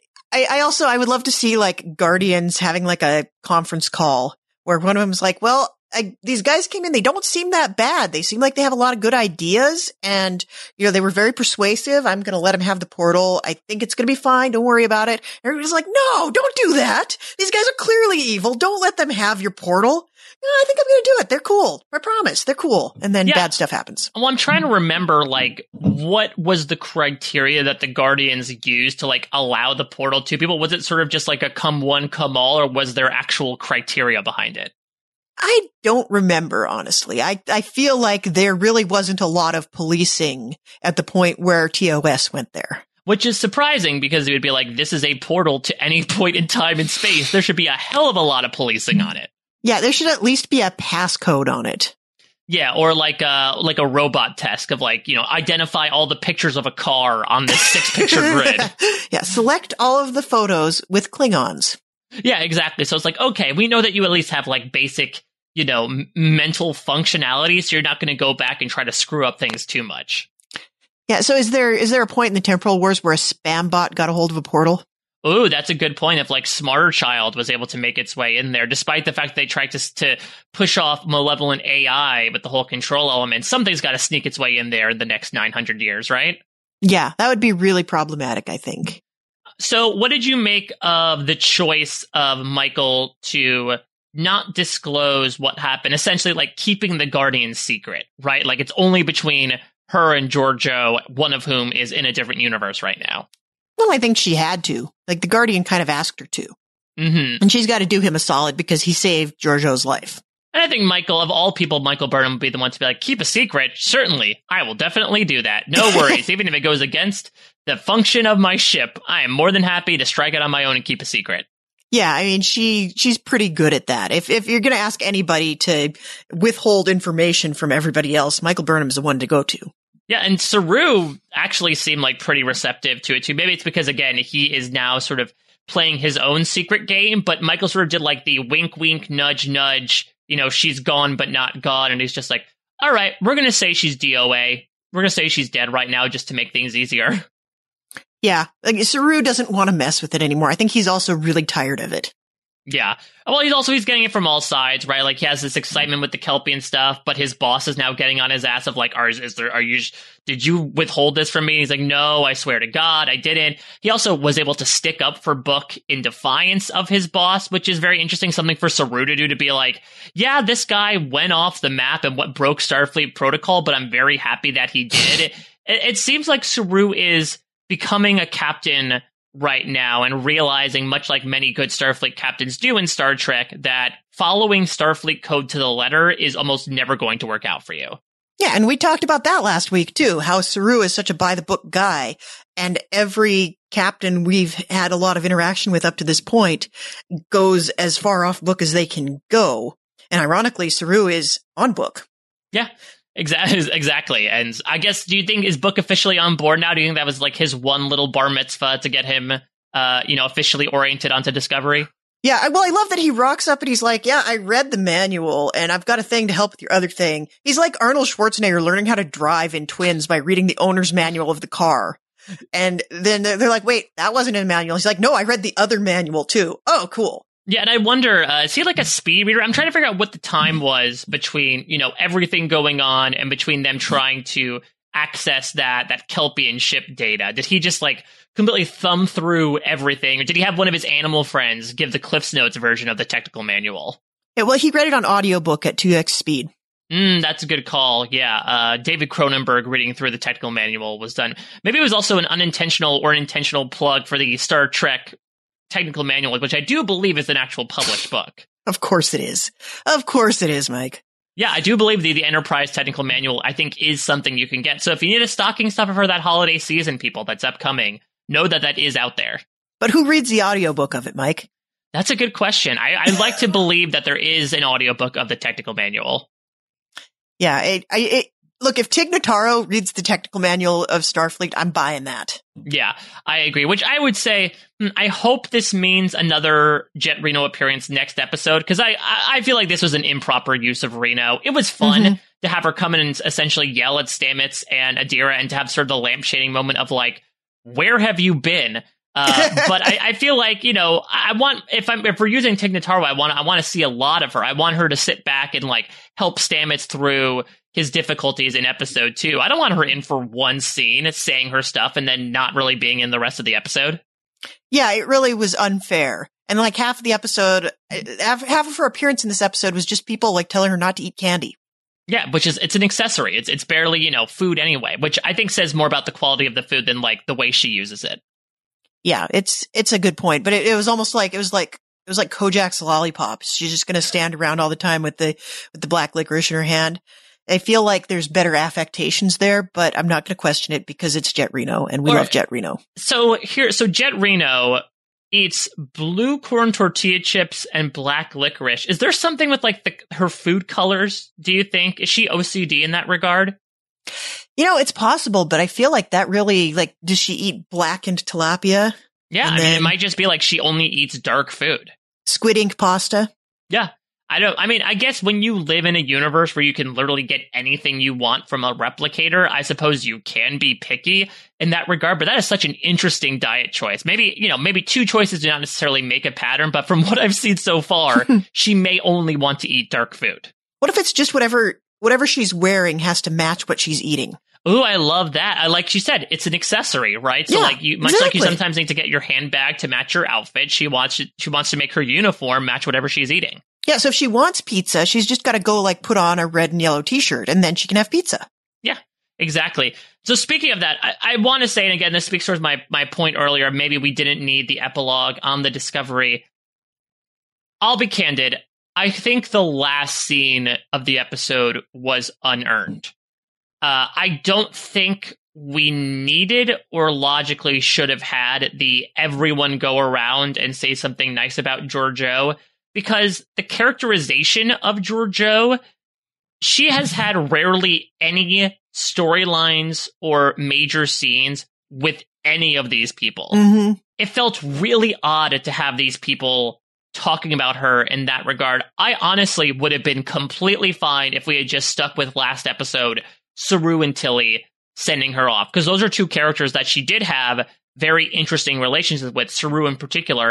I would love to see like Guardians having like a conference call where one of them's like, well, these guys came in, they don't seem that bad. They seem like they have a lot of good ideas, and, you know, they were very persuasive. I'm going to let them have the portal. I think it's going to be fine. Don't worry about it. Everybody's like, no, don't do that. These guys are clearly evil. Don't let them have your portal. No, I think I'm going to do it. They're cool. I promise. They're cool. And then bad stuff happens. Well, I'm trying to remember, like, what was the criteria that the Guardians used to, like, allow the portal to people? Was it sort of just like a come one, come all, or was there actual criteria behind it? I don't remember, honestly. I feel like there really wasn't a lot of policing at the point where TOS went there. Which is surprising, because it would be like, this is a portal to any point in time and space. There should be a hell of a lot of policing on it. Yeah, there should at least be a passcode on it. Yeah, or like a robot test of like, you know, identify all the pictures of a car on this 6-picture grid. Yeah, select all of the photos with Klingons. Yeah, exactly. So it's like, okay, we know that you at least have like basic, you know, mental functionality, so you're not going to go back and try to screw up things too much. Yeah, so is there a point in the Temporal Wars where a spam bot got a hold of a portal? Ooh, that's a good point. If like Smarter Child was able to make its way in there, despite the fact that they tried to push off malevolent AI with the whole control element, something's got to sneak its way in there in the next 900 years, right? Yeah, that would be really problematic, I think. So what did you make of the choice of Michael to not disclose what happened, essentially like keeping the Guardian's secret, right? Like it's only between her and Georgiou, one of whom is in a different universe right now. Well, I think she had to. Like, the Guardian kind of asked her to. Mm-hmm. And she's got to do him a solid because he saved Georgiou's life. And I think Michael, of all people, Michael Burnham would be the one to be like, keep a secret? Certainly. I will definitely do that. No worries. Even if it goes against the function of my ship, I am more than happy to strike it on my own and keep a secret. Yeah, I mean, she's pretty good at that. If you're going to ask anybody to withhold information from everybody else, Michael Burnham's the one to go to. Yeah, and Saru actually seemed like pretty receptive to it too. Maybe it's because, again, he is now sort of playing his own secret game, but Michael sort of did like the wink, wink, nudge, nudge, you know, she's gone but not gone, and he's just like, all right, we're going to say she's DOA. We're going to say she's dead right now just to make things easier. Yeah, like Saru doesn't want to mess with it anymore. I think he's also really tired of it. Yeah. Well, he's getting it from all sides, right? Like he has this excitement with the Kelpie and stuff, but his boss is now getting on his ass of like, did you withhold this from me? He's like, no, I swear to God, I didn't. He also was able to stick up for Book in defiance of his boss, which is very interesting. Something for Saru to do, to be like, yeah, this guy went off the map and what broke Starfleet protocol, but I'm very happy that he did. It seems like Saru is becoming a captain right now and realizing, much like many good Starfleet captains do in Star Trek, that following Starfleet code to the letter is almost never going to work out for you. Yeah, and we talked about that last week too, how Saru is such a by-the-book guy, and every captain we've had a lot of interaction with up to this point goes as far off book as they can go. And ironically, Saru is on book. Yeah. Exactly. And I guess, do you think, is Book officially on board now? Do you think that was like his one little bar mitzvah to get him, officially oriented onto Discovery? Yeah, well, I love that he rocks up and he's like, yeah, I read the manual and I've got a thing to help with your other thing. He's like Arnold Schwarzenegger learning how to drive in Twins by reading the owner's manual of the car. And then they're like, wait, that wasn't in the manual. He's like, no, I read the other manual too. Oh, cool. Yeah, and I wonder, is he like a speed reader? I'm trying to figure out what the time was between, everything going on and between them trying to access that Kelpian ship data. Did he just like completely thumb through everything, or did he have one of his animal friends give the Cliff's Notes version of the technical manual? Yeah, well, he read it on audiobook at 2x speed. That's a good call. Yeah, David Cronenberg reading through the technical manual was done. Maybe it was also an unintentional or intentional plug for the Star Trek technical manual, which I do believe is an actual published book. Of course it is. Of course it is, Mike. Yeah, I do believe the Enterprise technical manual, I think, is something you can get. So if you need a stocking stuffer for that holiday season, people, that's upcoming, know that is out there. But who reads the audiobook of it, Mike? That's a good question. I'd like to believe that there is an audiobook of the technical manual. Yeah, look, if Tig Notaro reads the technical manual of Starfleet, I'm buying that. Yeah, I agree. Which I would say, I hope this means another Jet Reno appearance next episode, because I feel like this was an improper use of Reno. It was fun to have her come in and essentially yell at Stamets and Adira, and to have sort of the lampshading moment of like, where have you been? But I feel like, I want, if we're using Tig Notaro, I want to see a lot of her. I want her to sit back and like help Stamets through his difficulties in episode 2. I don't want her in for one scene saying her stuff and then not really being in the rest of the episode. Yeah, it really was unfair. And like half of the episode, half of her appearance in this episode was just people like telling her not to eat candy. Yeah, it's an accessory. It's barely, food anyway, which I think says more about the quality of the food than like the way she uses it. Yeah, it's a good point, but it was almost like, it was like Kojak's lollipops. She's just going to stand around all the time with the black licorice in her hand. I feel like there's better affectations there, but I'm not going to question it because it's Jet Reno and we love Jet Reno. So Jet Reno eats blue corn tortilla chips and black licorice. Is there something with like her food colors? Do you think? Is she OCD in that regard? It's possible, but I feel like that really, like, does she eat blackened tilapia? Yeah, it might just be like she only eats dark food. Squid ink pasta? Yeah. I guess when you live in a universe where you can literally get anything you want from a replicator, I suppose you can be picky in that regard, but that is such an interesting diet choice. Maybe two choices do not necessarily make a pattern, but from what I've seen so far, she may only want to eat dark food. What if it's just whatever she's wearing has to match what she's eating? Ooh, I love that. Like she said, it's an accessory, right? So like like you sometimes need to get your handbag to match your outfit, she wants to make her uniform match whatever she's eating. Yeah, so if she wants pizza, she's just got to go like put on a red and yellow t-shirt and then she can have pizza. Yeah, exactly. So speaking of that, I want to say, and again, this speaks towards my point earlier, maybe we didn't need the epilogue on the Discovery. I'll be candid. I think the last scene of the episode was unearned. I don't think we needed or logically should have had the everyone go around and say something nice about Georgiou, because the characterization of Georgiou, she has had rarely any storylines or major scenes with any of these people. Mm-hmm. It felt really odd to have these people talking about her in that regard. I honestly would have been completely fine if we had just stuck with last episode, Saru and Tilly sending her off, because those are two characters that she did have very interesting relationships with, Saru in particular.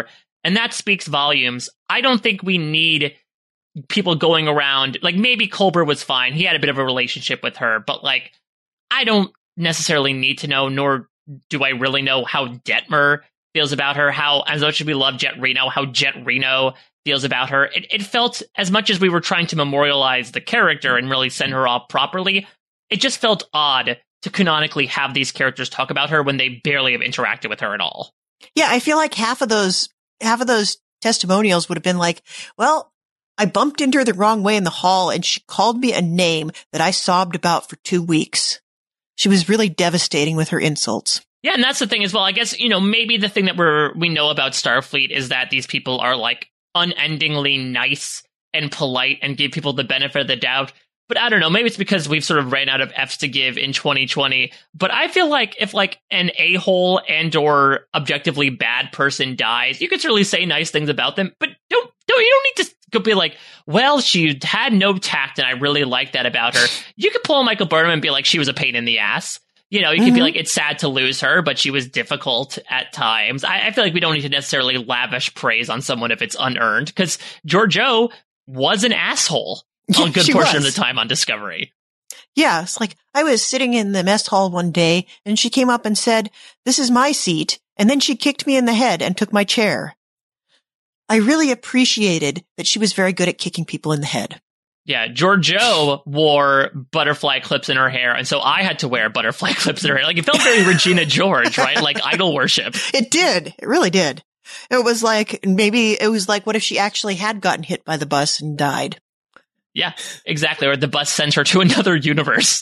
And that speaks volumes. I don't think we need people going around, like maybe Culber was fine. He had a bit of a relationship with her, but like, I don't necessarily need to know, nor do I really know how Detmer feels about her, how, as much as we love Jet Reno, how Jet Reno feels about her. It felt, as much as we were trying to memorialize the character and really send her off properly, it just felt odd to canonically have these characters talk about her when they barely have interacted with her at all. Yeah, I feel like half of those testimonials would have been like, well, I bumped into her the wrong way in the hall and she called me a name that I sobbed about for 2 weeks. She was really devastating with her insults. Yeah, and that's the thing as well. I guess, maybe the thing that we know about Starfleet is that these people are like unendingly nice and polite and give people the benefit of the doubt. But I don't know, maybe it's because we've sort of ran out of F's to give in 2020. But I feel like if like an a-hole and or objectively bad person dies, you could certainly say nice things about them, but you don't need to go be like, well, she had no tact and I really like that about her. You could pull Michael Burnham and be like, she was a pain in the ass. You could be like, it's sad to lose her, but she was difficult at times. I feel like we don't need to necessarily lavish praise on someone if it's unearned, because Georgiou was an asshole a good portion of the time on Discovery. Yeah, it's like, I was sitting in the mess hall one day, and she came up and said, "This is my seat," and then she kicked me in the head and took my chair. I really appreciated that she was very good at kicking people in the head. Yeah, Georgiou wore butterfly clips in her hair, and so I had to wear butterfly clips in her hair. Like, it felt very Regina George, right? Like, idol worship. It did. It really did. It was like, what if she actually had gotten hit by the bus and died? Yeah, exactly. Or the bus sends her to another universe.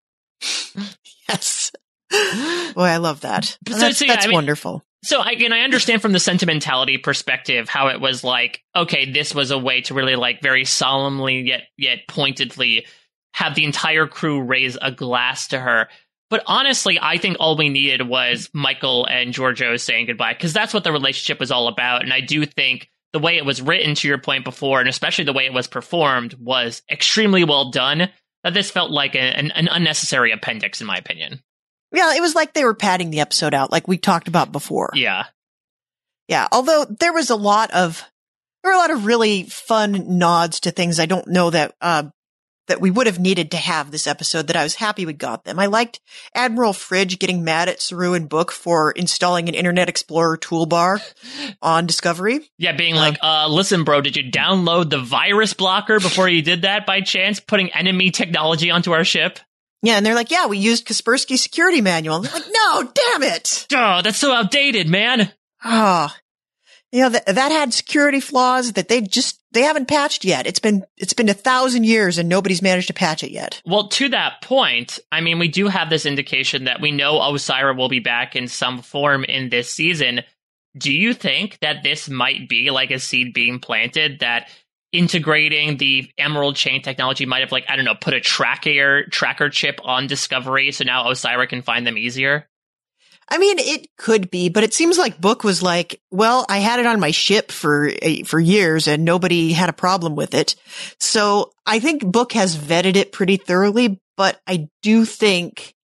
Yes. Boy, I love that. That's wonderful. So I understand from the sentimentality perspective how it was like, okay, this was a way to really like very solemnly yet pointedly have the entire crew raise a glass to her. But honestly, I think all we needed was Michael and Georgiou saying goodbye, because that's what the relationship was all about. And I do think the way it was written, to your point before, and especially the way it was performed, was extremely well done. That this felt like an unnecessary appendix, in my opinion. Yeah, it was like they were padding the episode out, like we talked about before. Yeah. Yeah, although there were a lot of really fun nods to things I don't know that we would have needed to have this episode, that I was happy we got them. I liked Admiral Fridge getting mad at Saru and Book for installing an Internet Explorer toolbar on Discovery. Yeah, being like, listen, bro, did you download the virus blocker before you did that by chance, putting enemy technology onto our ship? Yeah, and they're like, yeah, we used Kaspersky's security manual. And they're like, no, damn it! Oh, that's so outdated, man. Oh, that had security flaws that they haven't patched yet. It's been 1,000 years and nobody's managed to patch it yet. Well, to that point, I mean, we do have this indication that we know Osyraa will be back in some form in this season. Do you think that this might be like a seed being planted, that integrating the Emerald Chain technology might have, like, I don't know, put a tracker chip on Discovery so now Osyraa can find them easier? I mean, it could be, but it seems like Book was like, well, I had it on my ship for years and nobody had a problem with it. So I think Book has vetted it pretty thoroughly, but I do think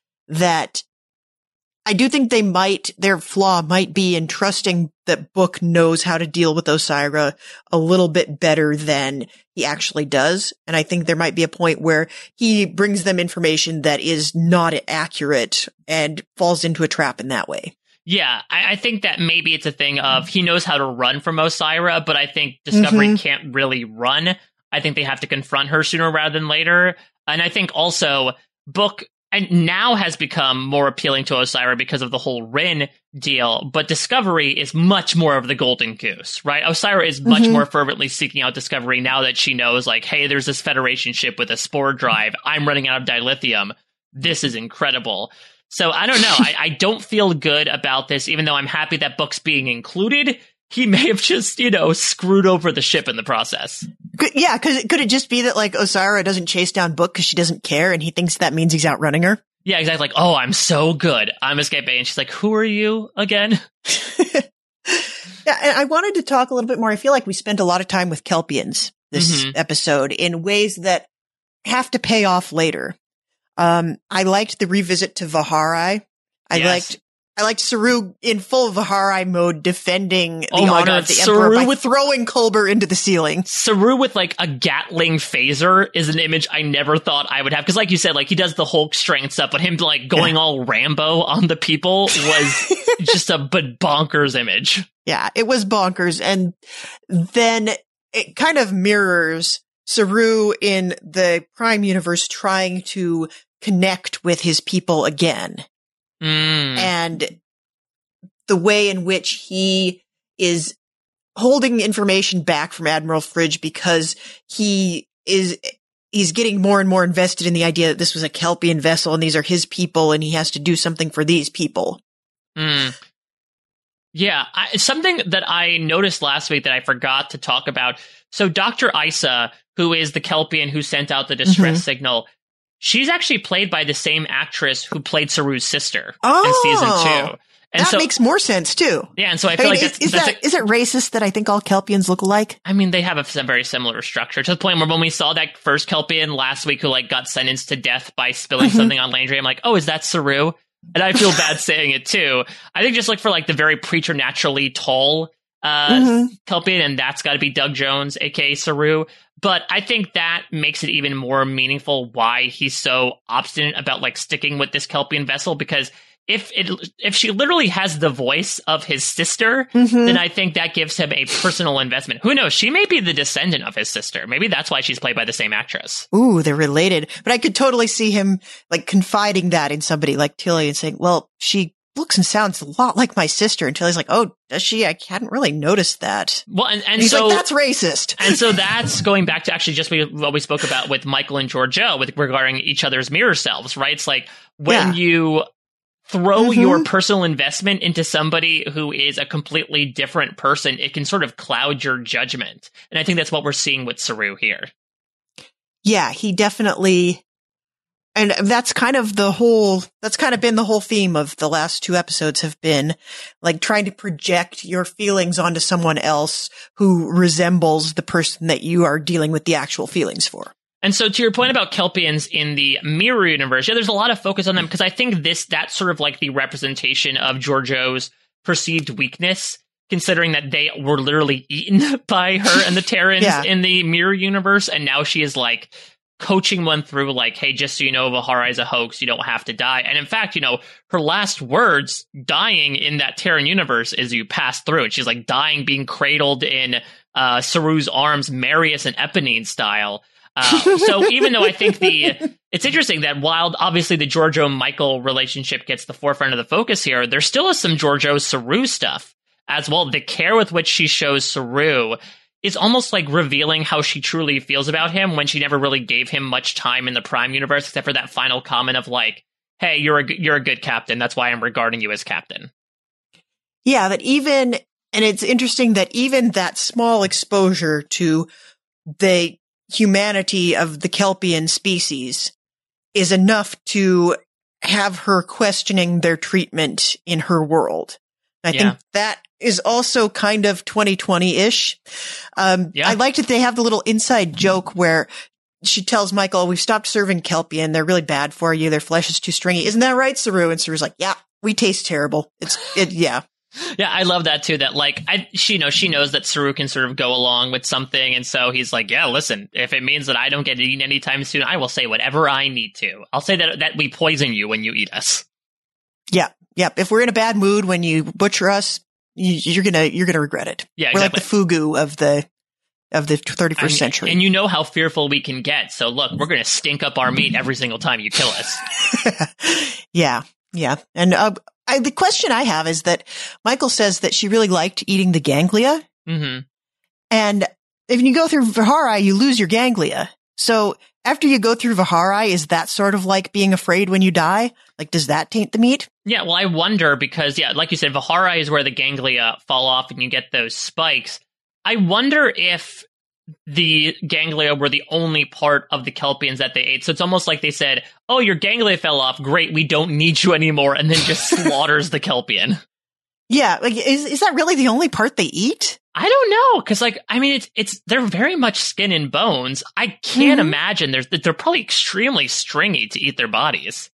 their flaw might be in trusting that Book knows how to deal with Osyraa a little bit better than he actually does. And I think there might be a point where he brings them information that is not accurate and falls into a trap in that way. Yeah, I think that maybe it's a thing of he knows how to run from Osyraa, but I think Discovery can't really run. I think they have to confront her sooner rather than later. And I think also Book and now has become more appealing to Osyraa because of the whole Rin deal, but Discovery is much more of the golden goose, right? Osyraa is much more fervently seeking out Discovery now that she knows, like, hey, there's this Federation ship with a spore drive. I'm running out of dilithium. This is incredible. So I don't know. I don't feel good about this, even though I'm happy that Book's being included. He may have just, screwed over the ship in the process. Yeah, could it just be that, like, Osyraa doesn't chase down Book because she doesn't care and he thinks that means he's outrunning her? Yeah, exactly. Like, oh, I'm so good. I'm Escape Bay. And she's like, who are you again? Yeah, and I wanted to talk a little bit more. I feel like we spent a lot of time with Kelpians this episode in ways that have to pay off later. I liked the revisit to Vaharai. I liked I liked Saru in full Vaharai mode defending the Oh my honor God, of the Emperor Saru by throwing Culber into the ceiling. Saru with like a Gatling phaser is an image I never thought I would have. Because like you said, like he does the Hulk strength stuff, but him like going all Rambo on the people was just a bonkers image. Yeah, it was bonkers. And then it kind of mirrors Saru in the Prime universe trying to connect with his people again. And the way in which he is holding information back from Admiral Fridge because he's getting more and more invested in the idea that this was a Kelpian vessel and these are his people and he has to do something for these people. Yeah, something that I noticed last week that I forgot to talk about. So Dr. Isa, who is the Kelpian who sent out the distress signal, she's actually played by the same actress who played Saru's sister in season 2. And that makes more sense too. Yeah, and so I feel like is it racist that I think all Kelpians look alike? I mean, they have a very similar structure to the point where when we saw that first Kelpian last week who like got sentenced to death by spilling something on Landry, I'm like, oh, is that Saru? And I feel bad saying it too. I think just look for like the very preternaturally tall Kelpian, and that's got to be Doug Jones, aka Saru. But I think that makes it even more meaningful why he's so obstinate about like sticking with this Kelpian vessel, because if she literally has the voice of his sister, then I think that gives him a personal investment. Who knows? She may be the descendant of his sister. Maybe that's why she's played by the same actress. Ooh, they're related. But I could totally see him like confiding that in somebody like Tilly and saying, well, she looks and sounds a lot like my sister. And Tilly's like, oh, does she? I hadn't really noticed that. Well, and he's so like, that's racist. And so that's going back to actually just what we spoke about with Michael and Georgiou with regarding each other's mirror selves, right? It's like when you throw your personal investment into somebody who is a completely different person, it can sort of cloud your judgment. And I think that's what we're seeing with Saru here. Yeah, he definitely, and that's kind of been the whole theme of the last 2 episodes have been like trying to project your feelings onto someone else who resembles the person that you are dealing with the actual feelings for. And so to your point about Kelpians in the Mirror Universe, there's a lot of focus on them because I think that's sort of like the representation of Georgiou's perceived weakness, considering that they were literally eaten by her and the Terrans in the Mirror Universe. And now she is like coaching one through like, hey, just so you know, Vaharai is a hoax. You don't have to die. And in fact, her last words dying in that Terran universe is you pass through it. She's like dying, being cradled in Saru's arms, Marius and Eponine style. So even though I think it's interesting that while obviously the Georgiou-Michael relationship gets the forefront of the focus here, there still is some Georgiou-Saru stuff as well. The care with which she shows Saru is almost like revealing how she truly feels about him when she never really gave him much time in the Prime universe, except for that final comment of like, hey, you're a good captain. That's why I'm regarding you as captain. Yeah, and it's interesting that even that small exposure to the humanity of the Kelpian species is enough to have her questioning their treatment in her world. I think that is also kind of 2020-ish. I liked that they have the little inside joke where she tells Michael, we've stopped serving Kelpian. They're really bad for you. Their flesh is too stringy. Isn't that right, Saru? And Saru's like, yeah, we taste terrible. Yeah, I love that too. That like, she knows that Saru can sort of go along with something, and so he's like, "Yeah, listen, if it means that I don't get eaten anytime soon, I will say whatever I need to. I'll say that we poison you when you eat us." Yeah. If we're in a bad mood when you butcher us, you're gonna regret it. Yeah, exactly. We're like the fugu of the 31st century, and you know how fearful we can get. So look, we're gonna stink up our meat every single time you kill us. Yeah, and the question I have is that Michael says that she really liked eating the ganglia. Mm-hmm. And if you go through Vaharai, you lose your ganglia. So after you go through Vaharai, is that sort of like being afraid when you die? Like, does that taint the meat? Yeah, well, I wonder because, like you said, Vaharai is where the ganglia fall off and you get those spikes. I wonder if the ganglia were the only part of the Kelpians that they ate. So it's almost like they said, oh, your ganglia fell off. Great, we don't need you anymore. And then just slaughters the Kelpian. Yeah, like, is that really the only part they eat? I don't know, because like, I mean, they're very much skin and bones. I can't imagine they're probably extremely stringy to eat their bodies.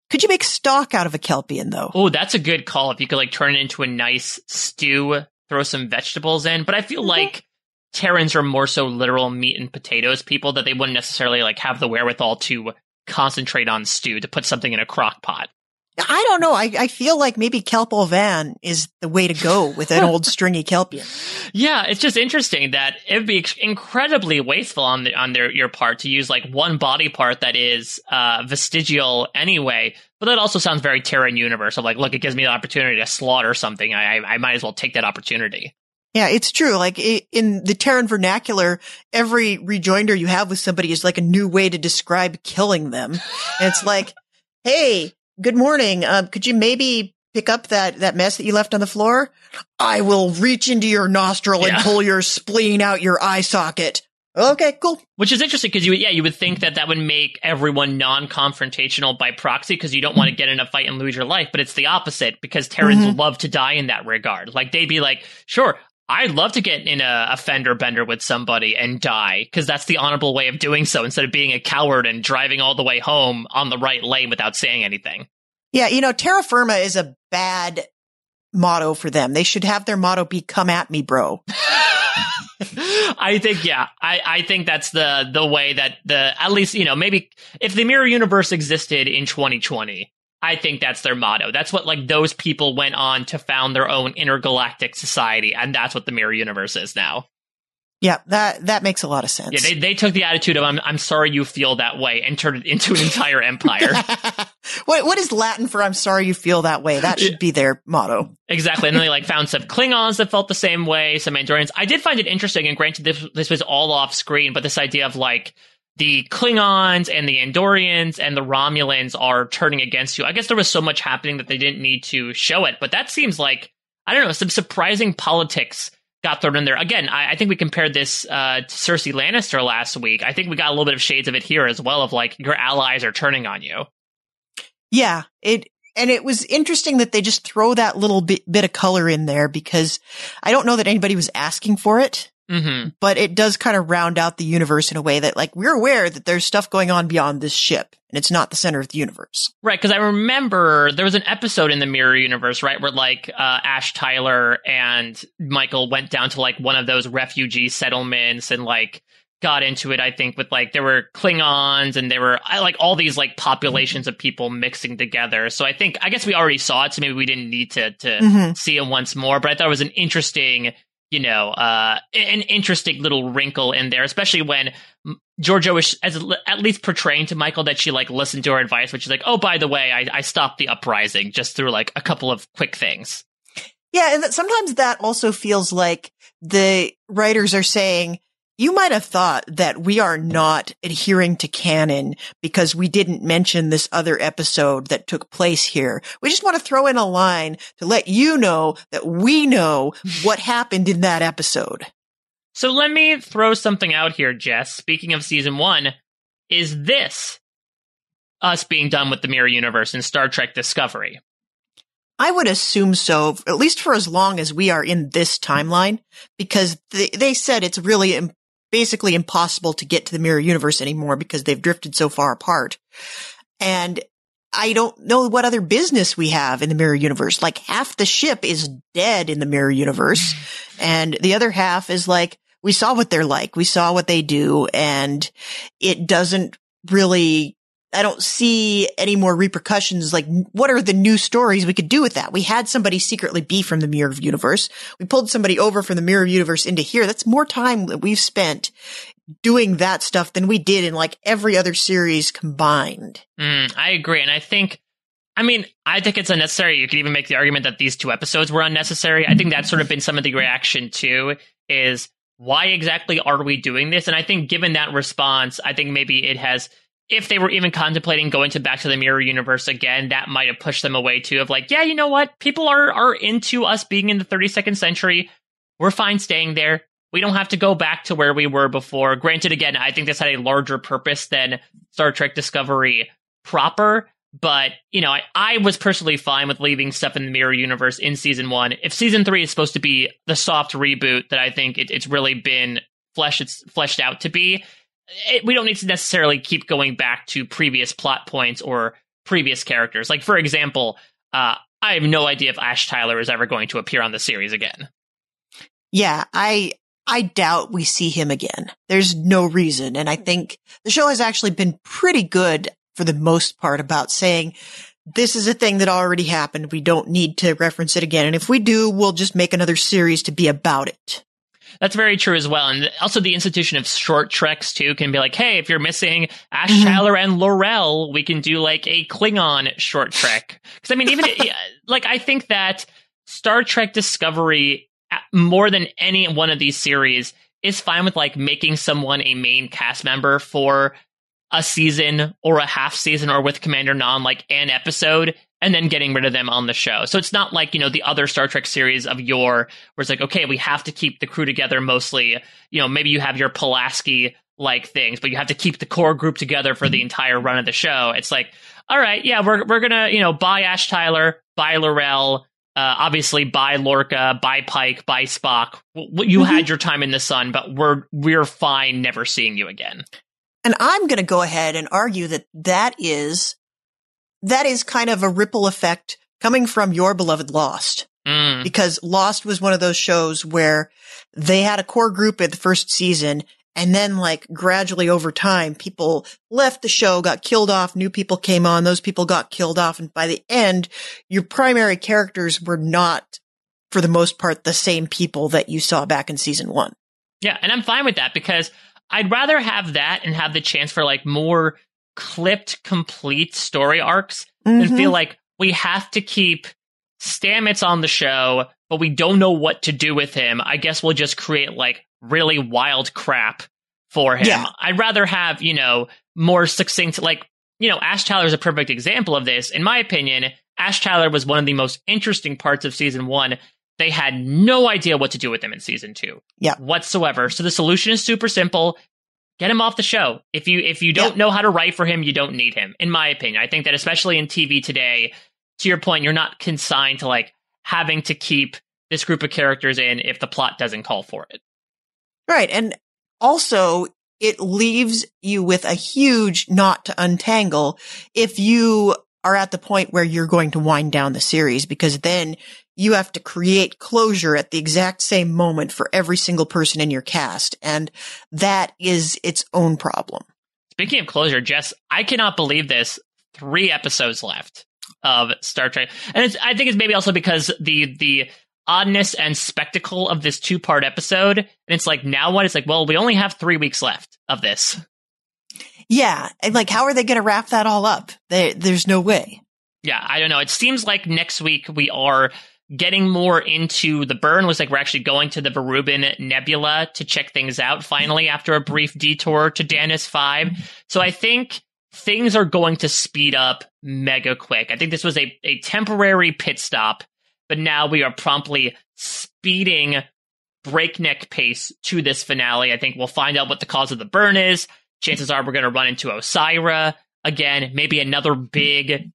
Could you make stock out of a Kelpian, though? Oh, that's a good call. If you could like turn it into a nice stew, throw some vegetables in. But I feel like Terrans are more so literal meat and potatoes people that they wouldn't necessarily like have the wherewithal to concentrate on stew, to put something in a crock pot. I don't know. I feel like maybe Kelpal Van is the way to go with an old stringy Kelpian. Yeah, it's just interesting that it would be incredibly wasteful on your part to use like one body part that is vestigial anyway. But that also sounds very Terran universe of like, look, it gives me the opportunity to slaughter something. I might as well take that opportunity. Yeah, it's true. Like in the Terran vernacular, every rejoinder you have with somebody is like a new way to describe killing them. And it's like, hey, good morning. Could you maybe pick up that mess that you left on the floor? I will reach into your nostril and pull your spleen out your eye socket. Okay, cool. Which is interesting because you would think that would make everyone non-confrontational by proxy because you don't want to get in a fight and lose your life. But it's the opposite because Terrans love to die in that regard. Like they'd be like, sure, I'd love to get in a fender bender with somebody and die because that's the honorable way of doing so instead of being a coward and driving all the way home on the right lane without saying anything. Yeah, terra firma is a bad motto for them. They should have their motto be "Come at me, bro." I think, I think that's the way that at least, maybe if the Mirror Universe existed in 2020, I think that's their motto. That's what like those people went on to found their own intergalactic society. And that's what the Mirror Universe is now. Yeah, that makes a lot of sense. Yeah, they took the attitude of I'm sorry you feel that way and turned it into an entire empire. What is Latin for I'm sorry you feel that way? That should be their motto. Exactly. And then they like found some Klingons that felt the same way, some Andorians. I did find it interesting, and granted this was all off screen, but this idea of like the Klingons and the Andorians and the Romulans are turning against you. I guess there was so much happening that they didn't need to show it, but that seems like, I don't know, some surprising politics got thrown in there. Again, I think we compared this to Cersei Lannister last week. I think we got a little bit of shades of it here as well, of like your allies are turning on you. Yeah, it was interesting that they just throw that little bit of color in there because I don't know that anybody was asking for it. Mm-hmm. But it does kind of round out the universe in a way that, like, we're aware that there's stuff going on beyond this ship, and it's not the center of the universe. Right, because I remember there was an episode in the Mirror Universe, right, where, like, Ash Tyler and Michael went down to, like, one of those refugee settlements and, like, got into it, I think, with, like, there were Klingons and there were, like, all these, like, populations of people mixing together. So I guess we already saw it, so maybe we didn't need to see it once more, but I thought it was an interesting... an interesting little wrinkle in there, especially when Georgiou was at least portraying to Michael that she like listened to her advice, which is like, oh, by the way, I stopped the uprising just through like a couple of quick things. Yeah, and sometimes that also feels like the writers are saying, you might have thought that we are not adhering to canon because we didn't mention this other episode that took place here. We just want to throw in a line to let you know that we know what happened in that episode. So let me throw something out here, Jess. Speaking of season 1, is this us being done with the Mirror Universe in Star Trek Discovery? I would assume so, at least for as long as we are in this timeline, because they said it's really basically impossible to get to the Mirror Universe anymore because they've drifted so far apart. And I don't know what other business we have in the Mirror Universe. Like half the ship is dead in the Mirror Universe. And the other half is like, we saw what they're like. We saw what they do. And it doesn't really, I don't see any more repercussions. Like, what are the new stories we could do with that? We had somebody secretly be from the Mirror Universe. We pulled somebody over from the Mirror Universe into here. That's more time that we've spent doing that stuff than we did in like every other series combined. I agree. And I think it's unnecessary. You could even make the argument that these 2 episodes were unnecessary. I think that's sort of been some of the reaction too, is why exactly are we doing this? And I think given that response, I think maybe it has, if they were even contemplating going back to the Mirror Universe again, that might have pushed them away too, of like, yeah, you know what? People are into us being in the 32nd century. We're fine staying there. We don't have to go back to where we were before. Granted, again, I think this had a larger purpose than Star Trek Discovery proper. But, I was personally fine with leaving stuff in the Mirror Universe in season 1. If season 3 is supposed to be the soft reboot that I think it's really been fleshed out to be, we don't need to necessarily keep going back to previous plot points or previous characters. Like, for example, I have no idea if Ash Tyler is ever going to appear on the series again. Yeah, I doubt we see him again. There's no reason. And I think the show has actually been pretty good for the most part about saying, this is a thing that already happened. We don't need to reference it again. And if we do, we'll just make another series to be about it. That's very true as well. And also the institution of short treks, too, can be like, hey, if you're missing Ash Tyler and Laurel, we can do like a Klingon short trek. Because, I mean, even like, I think that Star Trek Discovery, more than any one of these series, is fine with like making someone a main cast member for a season or a half season, or with Commander Non, like an episode, and then getting rid of them on the show. So it's not like, the other Star Trek series of yore, where it's like, okay, we have to keep the crew together mostly. Maybe you have your Pulaski like things, but you have to keep the core group together for the entire run of the show. It's like, all right, yeah, we're gonna, buy Ash Tyler, buy Laurel, obviously buy Lorca, buy Pike, buy Spock. You had your time in the sun, but we're fine never seeing you again. And I'm going to go ahead and argue that is kind of a ripple effect coming from your beloved Lost. Because Lost was one of those shows where they had a core group at the first season, and then like gradually over time, people left the show, got killed off, new people came on, those people got killed off. And by the end, your primary characters were not, for the most part, the same people that you saw back in season 1. Yeah. And I'm fine with that, because I'd rather have that and have the chance for like more clipped, complete story arcs than feel like we have to keep Stamets on the show, but we don't know what to do with him. I guess we'll just create like really wild crap for him. Yeah. I'd rather have, more succinct, like, Ash Tyler is a perfect example of this. In my opinion, Ash Tyler was one of the most interesting parts of season 1. They had no idea what to do with him in season 2 whatsoever. So the solution is super simple. Get him off the show. If you don't know how to write for him, you don't need him, in my opinion. I think that especially in TV today, to your point, you're not consigned to like having to keep this group of characters in if the plot doesn't call for it. Right. And also it leaves you with a huge knot to untangle if you are at the point where you're going to wind down the series, because then you have to create closure at the exact same moment for every single person in your cast. And that is its own problem. Speaking of closure, Jess, I cannot believe this. 3 episodes left of Star Trek. And I think it's maybe also because the oddness and spectacle of this 2-part episode. And it's like, now what? It's like, well, we only have 3 weeks left of this. Yeah. And like, how are they going to wrap that all up? There's no way. Yeah, I don't know. It seems like next week we are getting more into the burn. Looks like we're actually going to the Berubin Nebula to check things out finally after a brief detour to Danis 5. So I think things are going to speed up mega quick. I think this was a temporary pit stop, but now we are promptly speeding breakneck pace to this finale. I think we'll find out what the cause of the burn is. Chances are we're going to run into Osira again. Maybe another big,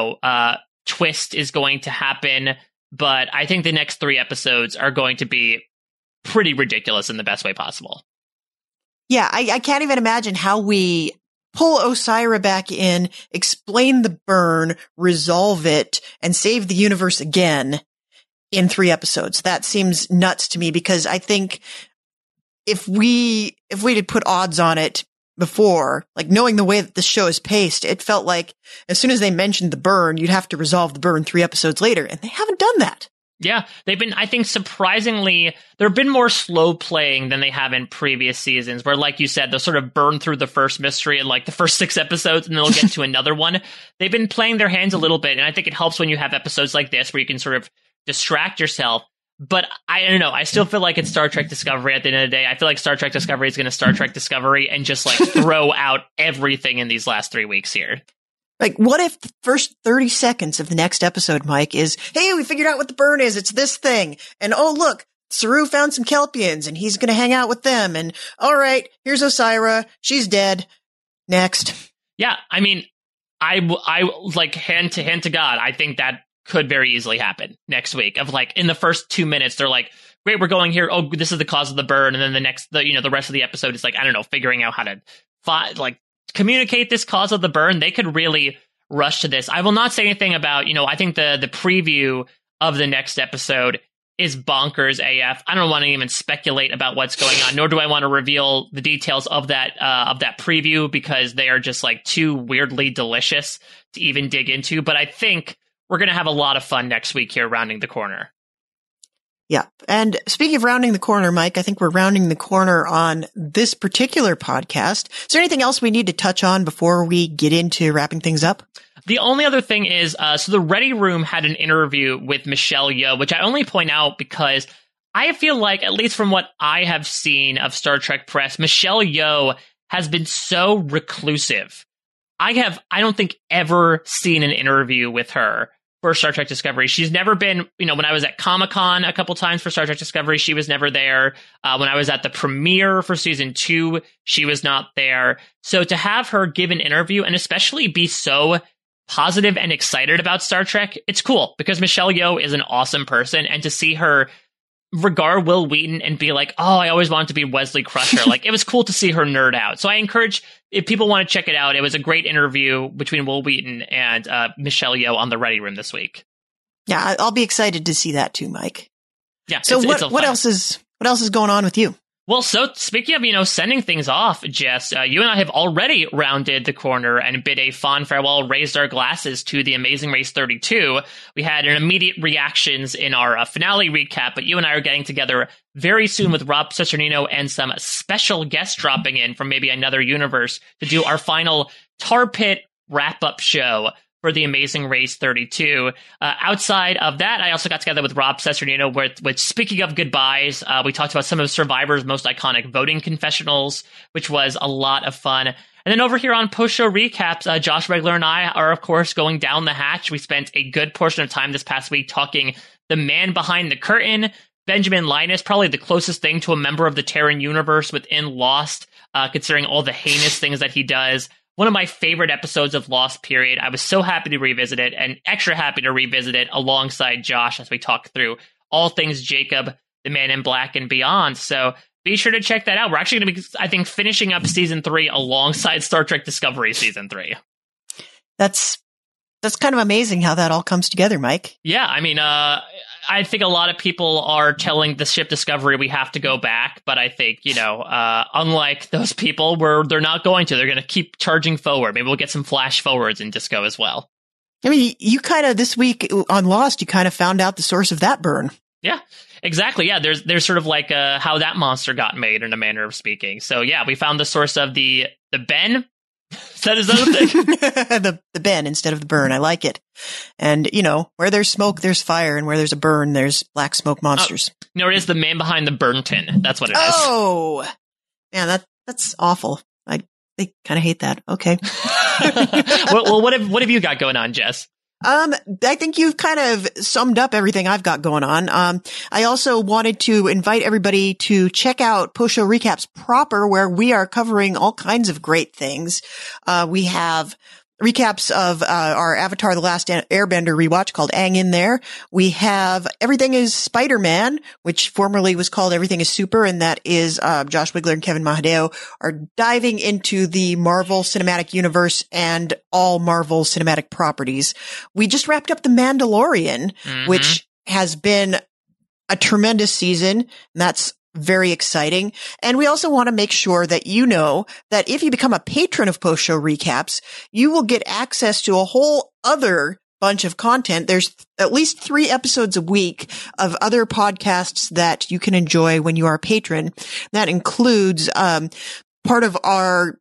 twist is going to happen. But I think the next 3 episodes are going to be pretty ridiculous in the best way possible. Yeah, I can't even imagine how we pull Osira back in, explain the burn, resolve it, and save the universe again in 3 episodes. That seems nuts to me, because I think if we had put odds on it before, like knowing the way that the show is paced, it felt like as soon as they mentioned the burn, you'd have to resolve the burn 3 episodes later, and they haven't done that. Yeah, they've been, I think, surprisingly, they've been more slow playing than they have in previous seasons, where, like you said, they'll sort of burn through the first mystery in like the first 6 episodes, and then they'll get to another one. They've been playing their hands a little bit, and I think it helps when you have episodes like this where you can sort of distract yourself. But I don't know. I still feel like it's Star Trek Discovery at the end of the day. I feel like Star Trek Discovery is going to Star Trek Discovery and just like throw out everything in these last 3 weeks here. Like, what if the first 30 seconds of the next episode, Mike, is, hey, we figured out what the burn is. It's this thing. And oh, look, Saru found some Kelpians and he's going to hang out with them. And all right, here's Osira. She's dead. Next. Yeah. I mean, I like hand to God, I think that could very easily happen next week. Of like, in the first 2 minutes, they're like, great, we're going here. Oh, this is the cause of the burn. And then the rest of the episode is like, I don't know, figuring out how to communicate this cause of the burn. They could really rush to this. I will not say anything about, I think the preview of the next episode is bonkers AF. I don't want to even speculate about what's going on, nor do I want to reveal the details of that preview, because they are just like too weirdly delicious to even dig into. But I think we're going to have a lot of fun next week here, rounding the corner. Yeah. And speaking of rounding the corner, Mike, I think we're rounding the corner on this particular podcast. Is there anything else we need to touch on before we get into wrapping things up? The only other thing is, so the Ready Room had an interview with Michelle Yeoh, which I only point out because I feel like, at least from what I have seen of Star Trek press, Michelle Yeoh has been so reclusive. I don't think ever seen an interview with her for Star Trek Discovery. She's never been, when I was at Comic-Con a couple times for Star Trek Discovery, she was never there. When I was at the premiere for season 2, she was not there. So to have her give an interview and especially be so positive and excited about Star Trek, it's cool, because Michelle Yeoh is an awesome person, and to see her regard Will Wheaton and be like, oh, I always wanted to be Wesley Crusher. Like, it was cool to see her nerd out. So I encourage, if people want to check it out, it was a great interview between Will Wheaton and Michelle Yeoh on the Ready Room this week. Yeah, I'll be excited to see that too, Mike. Yeah. So what else is going on with you? Well, so speaking of, sending things off, Jess, you and I have already rounded the corner and bid a fond farewell, raised our glasses to The Amazing Race 32. We had an immediate reactions in our finale recap, but you and I are getting together very soon with Rob Cesternino and some special guests dropping in from maybe another universe to do our final Tar Pit wrap-up show for The Amazing Race 32. Outside of that, I also got together with Rob Cesternino, which speaking of goodbyes, we talked about some of Survivor's most iconic voting confessionals, which was a lot of fun. And then over here on post-show recaps, Josh Wigler and I are, of course, going down the hatch. We spent a good portion of time this past week talking the man behind the curtain, Benjamin Linus, probably the closest thing to a member of the Terran universe within Lost, considering all the heinous things that he does. One of my favorite episodes of Lost, period. I was so happy to revisit it, and extra happy to revisit it alongside Josh as we talk through all things Jacob, the Man in Black, and beyond. So be sure to check that out. We're actually going to be, I think, finishing up season 3 alongside Star Trek Discovery season 3. That's kind of amazing how that all comes together, Mike. Yeah, I mean, I think a lot of people are telling the ship Discovery we have to go back, but I think, unlike those people, they're not going to. They're going to keep charging forward. Maybe we'll get some flash forwards in Disco as well. I mean, you kind of, this week on Lost, you kind of found out the source of that burn. Yeah, exactly. Yeah, there's sort of like how that monster got made, in a manner of speaking. So yeah, we found the source of the Ben. Is that his other thing? the Ben instead of the burn. I like it. And, where there's smoke, there's fire. And where there's a burn, there's black smoke monsters. Oh, no, it is the man behind the burn tin. That's what it is. Oh, man, that's awful. They kind of hate that. Okay. Well, what have you got going on, Jess? I think you've kind of summed up everything I've got going on. I also wanted to invite everybody to check out Post Show Recaps proper, where we are covering all kinds of great things. We have recaps of our Avatar: The Last Airbender rewatch called Aang in there. We have Everything is Spider-Man, which formerly was called Everything is Super, and that is Josh Wigler and Kevin Mahadeo are diving into the Marvel Cinematic Universe and all Marvel cinematic properties. We just wrapped up The Mandalorian, which has been a tremendous season, and that's very exciting. And we also want to make sure that you know that if you become a patron of Post Show Recaps, you will get access to a whole other bunch of content. There's at least 3 episodes a week of other podcasts that you can enjoy when you are a patron. That includes part of our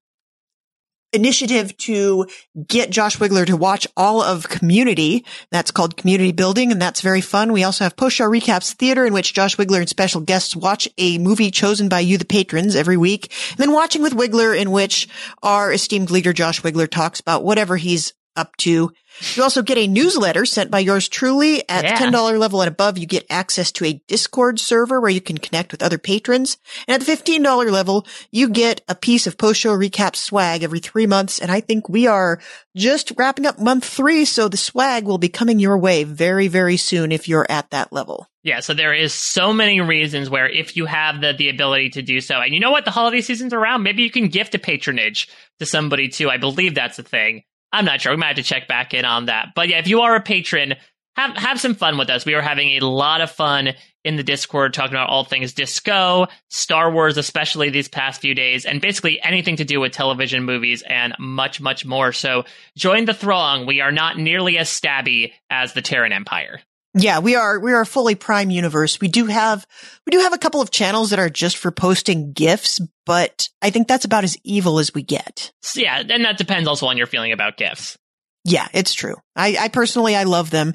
initiative to get Josh Wigler to watch all of Community. That's called Community Building, and that's very fun. We also have Post Show Recaps Theater, in which Josh Wigler and special guests watch a movie chosen by you, the patrons, every week. And then Watching with Wigler, in which our esteemed leader Josh Wigler talks about whatever he's up to. You also get a newsletter sent by yours truly. At the $10 level and above, you get access to a Discord server where you can connect with other patrons. And at the $15 level, you get a piece of Post Show Recap swag every 3 months. And I think we are just wrapping up month 3, so the swag will be coming your way very, very soon if you're at that level. Yeah, so there is so many reasons where if you have the ability to do so, and you know what, the holiday season's around, maybe you can gift a patronage to somebody too. I believe that's a thing. I'm not sure. We might have to check back in on that. But yeah, if you are a patron, have some fun with us. We are having a lot of fun in the Discord talking about all things Disco, Star Wars, especially these past few days, and basically anything to do with television, movies, and much, much more. So join the throng. We are not nearly as stabby as the Terran Empire. Yeah, we are fully Prime Universe. We do have a couple of channels that are just for posting GIFs, but I think that's about as evil as we get. So yeah, and that depends also on your feeling about GIFs. Yeah, it's true. I personally, I love them.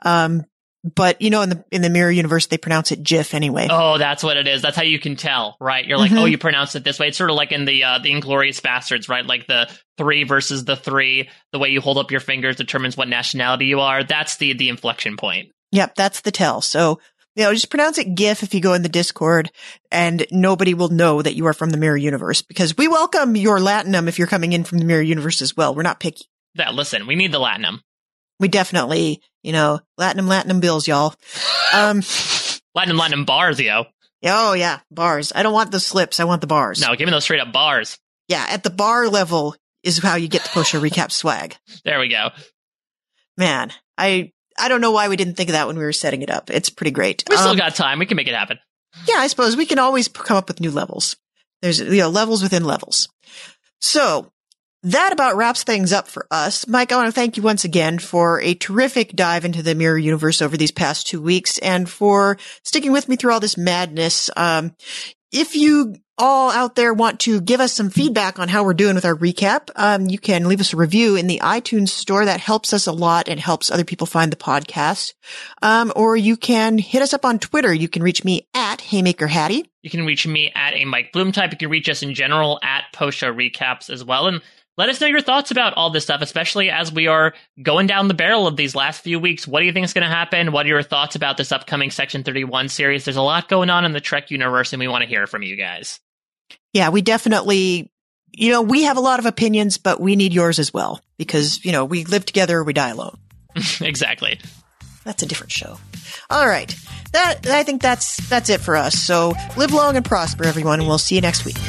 But in the Mirror Universe, they pronounce it GIF anyway. Oh, that's what it is. That's how you can tell, right? You're like, oh, you pronounce it this way. It's sort of like in the Inglourious Bastards, right? Like the 3 versus the 3, the way you hold up your fingers determines what nationality you are. That's the inflection point. Yep, that's the tell. So, just pronounce it GIF if you go in the Discord, and nobody will know that you are from the Mirror Universe, because we welcome your Latinum if you're coming in from the Mirror Universe as well. We're not picky. Yeah, listen, we need the Latinum. We definitely, Latinum bills, y'all. Latinum bars, yo. Oh, yeah, bars. I don't want the slips. I want the bars. No, give me those straight up bars. Yeah, at the bar level is how you get the Post Show Recap swag. There we go. Man, I don't know why we didn't think of that when we were setting it up. It's pretty great. We still got time. We can make it happen. Yeah, I suppose we can always come up with new levels. There's, levels within levels. So that about wraps things up for us. Mike, I want to thank you once again for a terrific dive into the Mirror Universe over these past 2 weeks and for sticking with me through all this madness. If you all out there want to give us some feedback on how we're doing with our recap, you can leave us a review in the iTunes store. That helps us a lot and helps other people find the podcast. Or you can hit us up on Twitter. You can reach me at Haymaker Hattie. You can reach me at a Mike Bloom type. You can reach us in general at Post Show Recaps as well. And let us know your thoughts about all this stuff, especially as we are going down the barrel of these last few weeks. What do you think is going to happen? What are your thoughts about this upcoming Section 31 series? There's a lot going on in the Trek universe, and we want to hear from you guys. Yeah, we definitely, we have a lot of opinions, but we need yours as well because, we live together or we die alone. Exactly. That's a different show. All right. I think that's it for us. So live long and prosper, everyone, and we'll see you next week.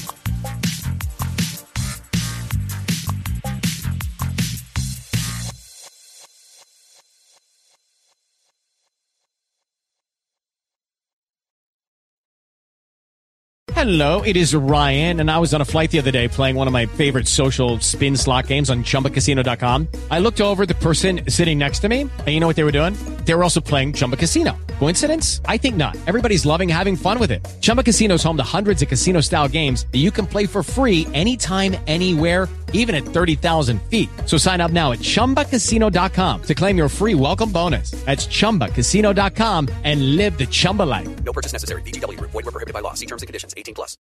Hello, it is Ryan, and I was on a flight the other day playing one of my favorite social spin slot games on ChumbaCasino.com. I looked over at the person sitting next to me, and you know what they were doing? They were also playing Chumba Casino. Coincidence? I think not. Everybody's loving having fun with it. Chumba Casino is home to hundreds of casino-style games that you can play for free anytime, anywhere, even at 30,000 feet. So sign up now at ChumbaCasino.com to claim your free welcome bonus. That's ChumbaCasino.com and live the Chumba life. No purchase necessary. VGW. Void where prohibited by law. See terms and conditions. 18+.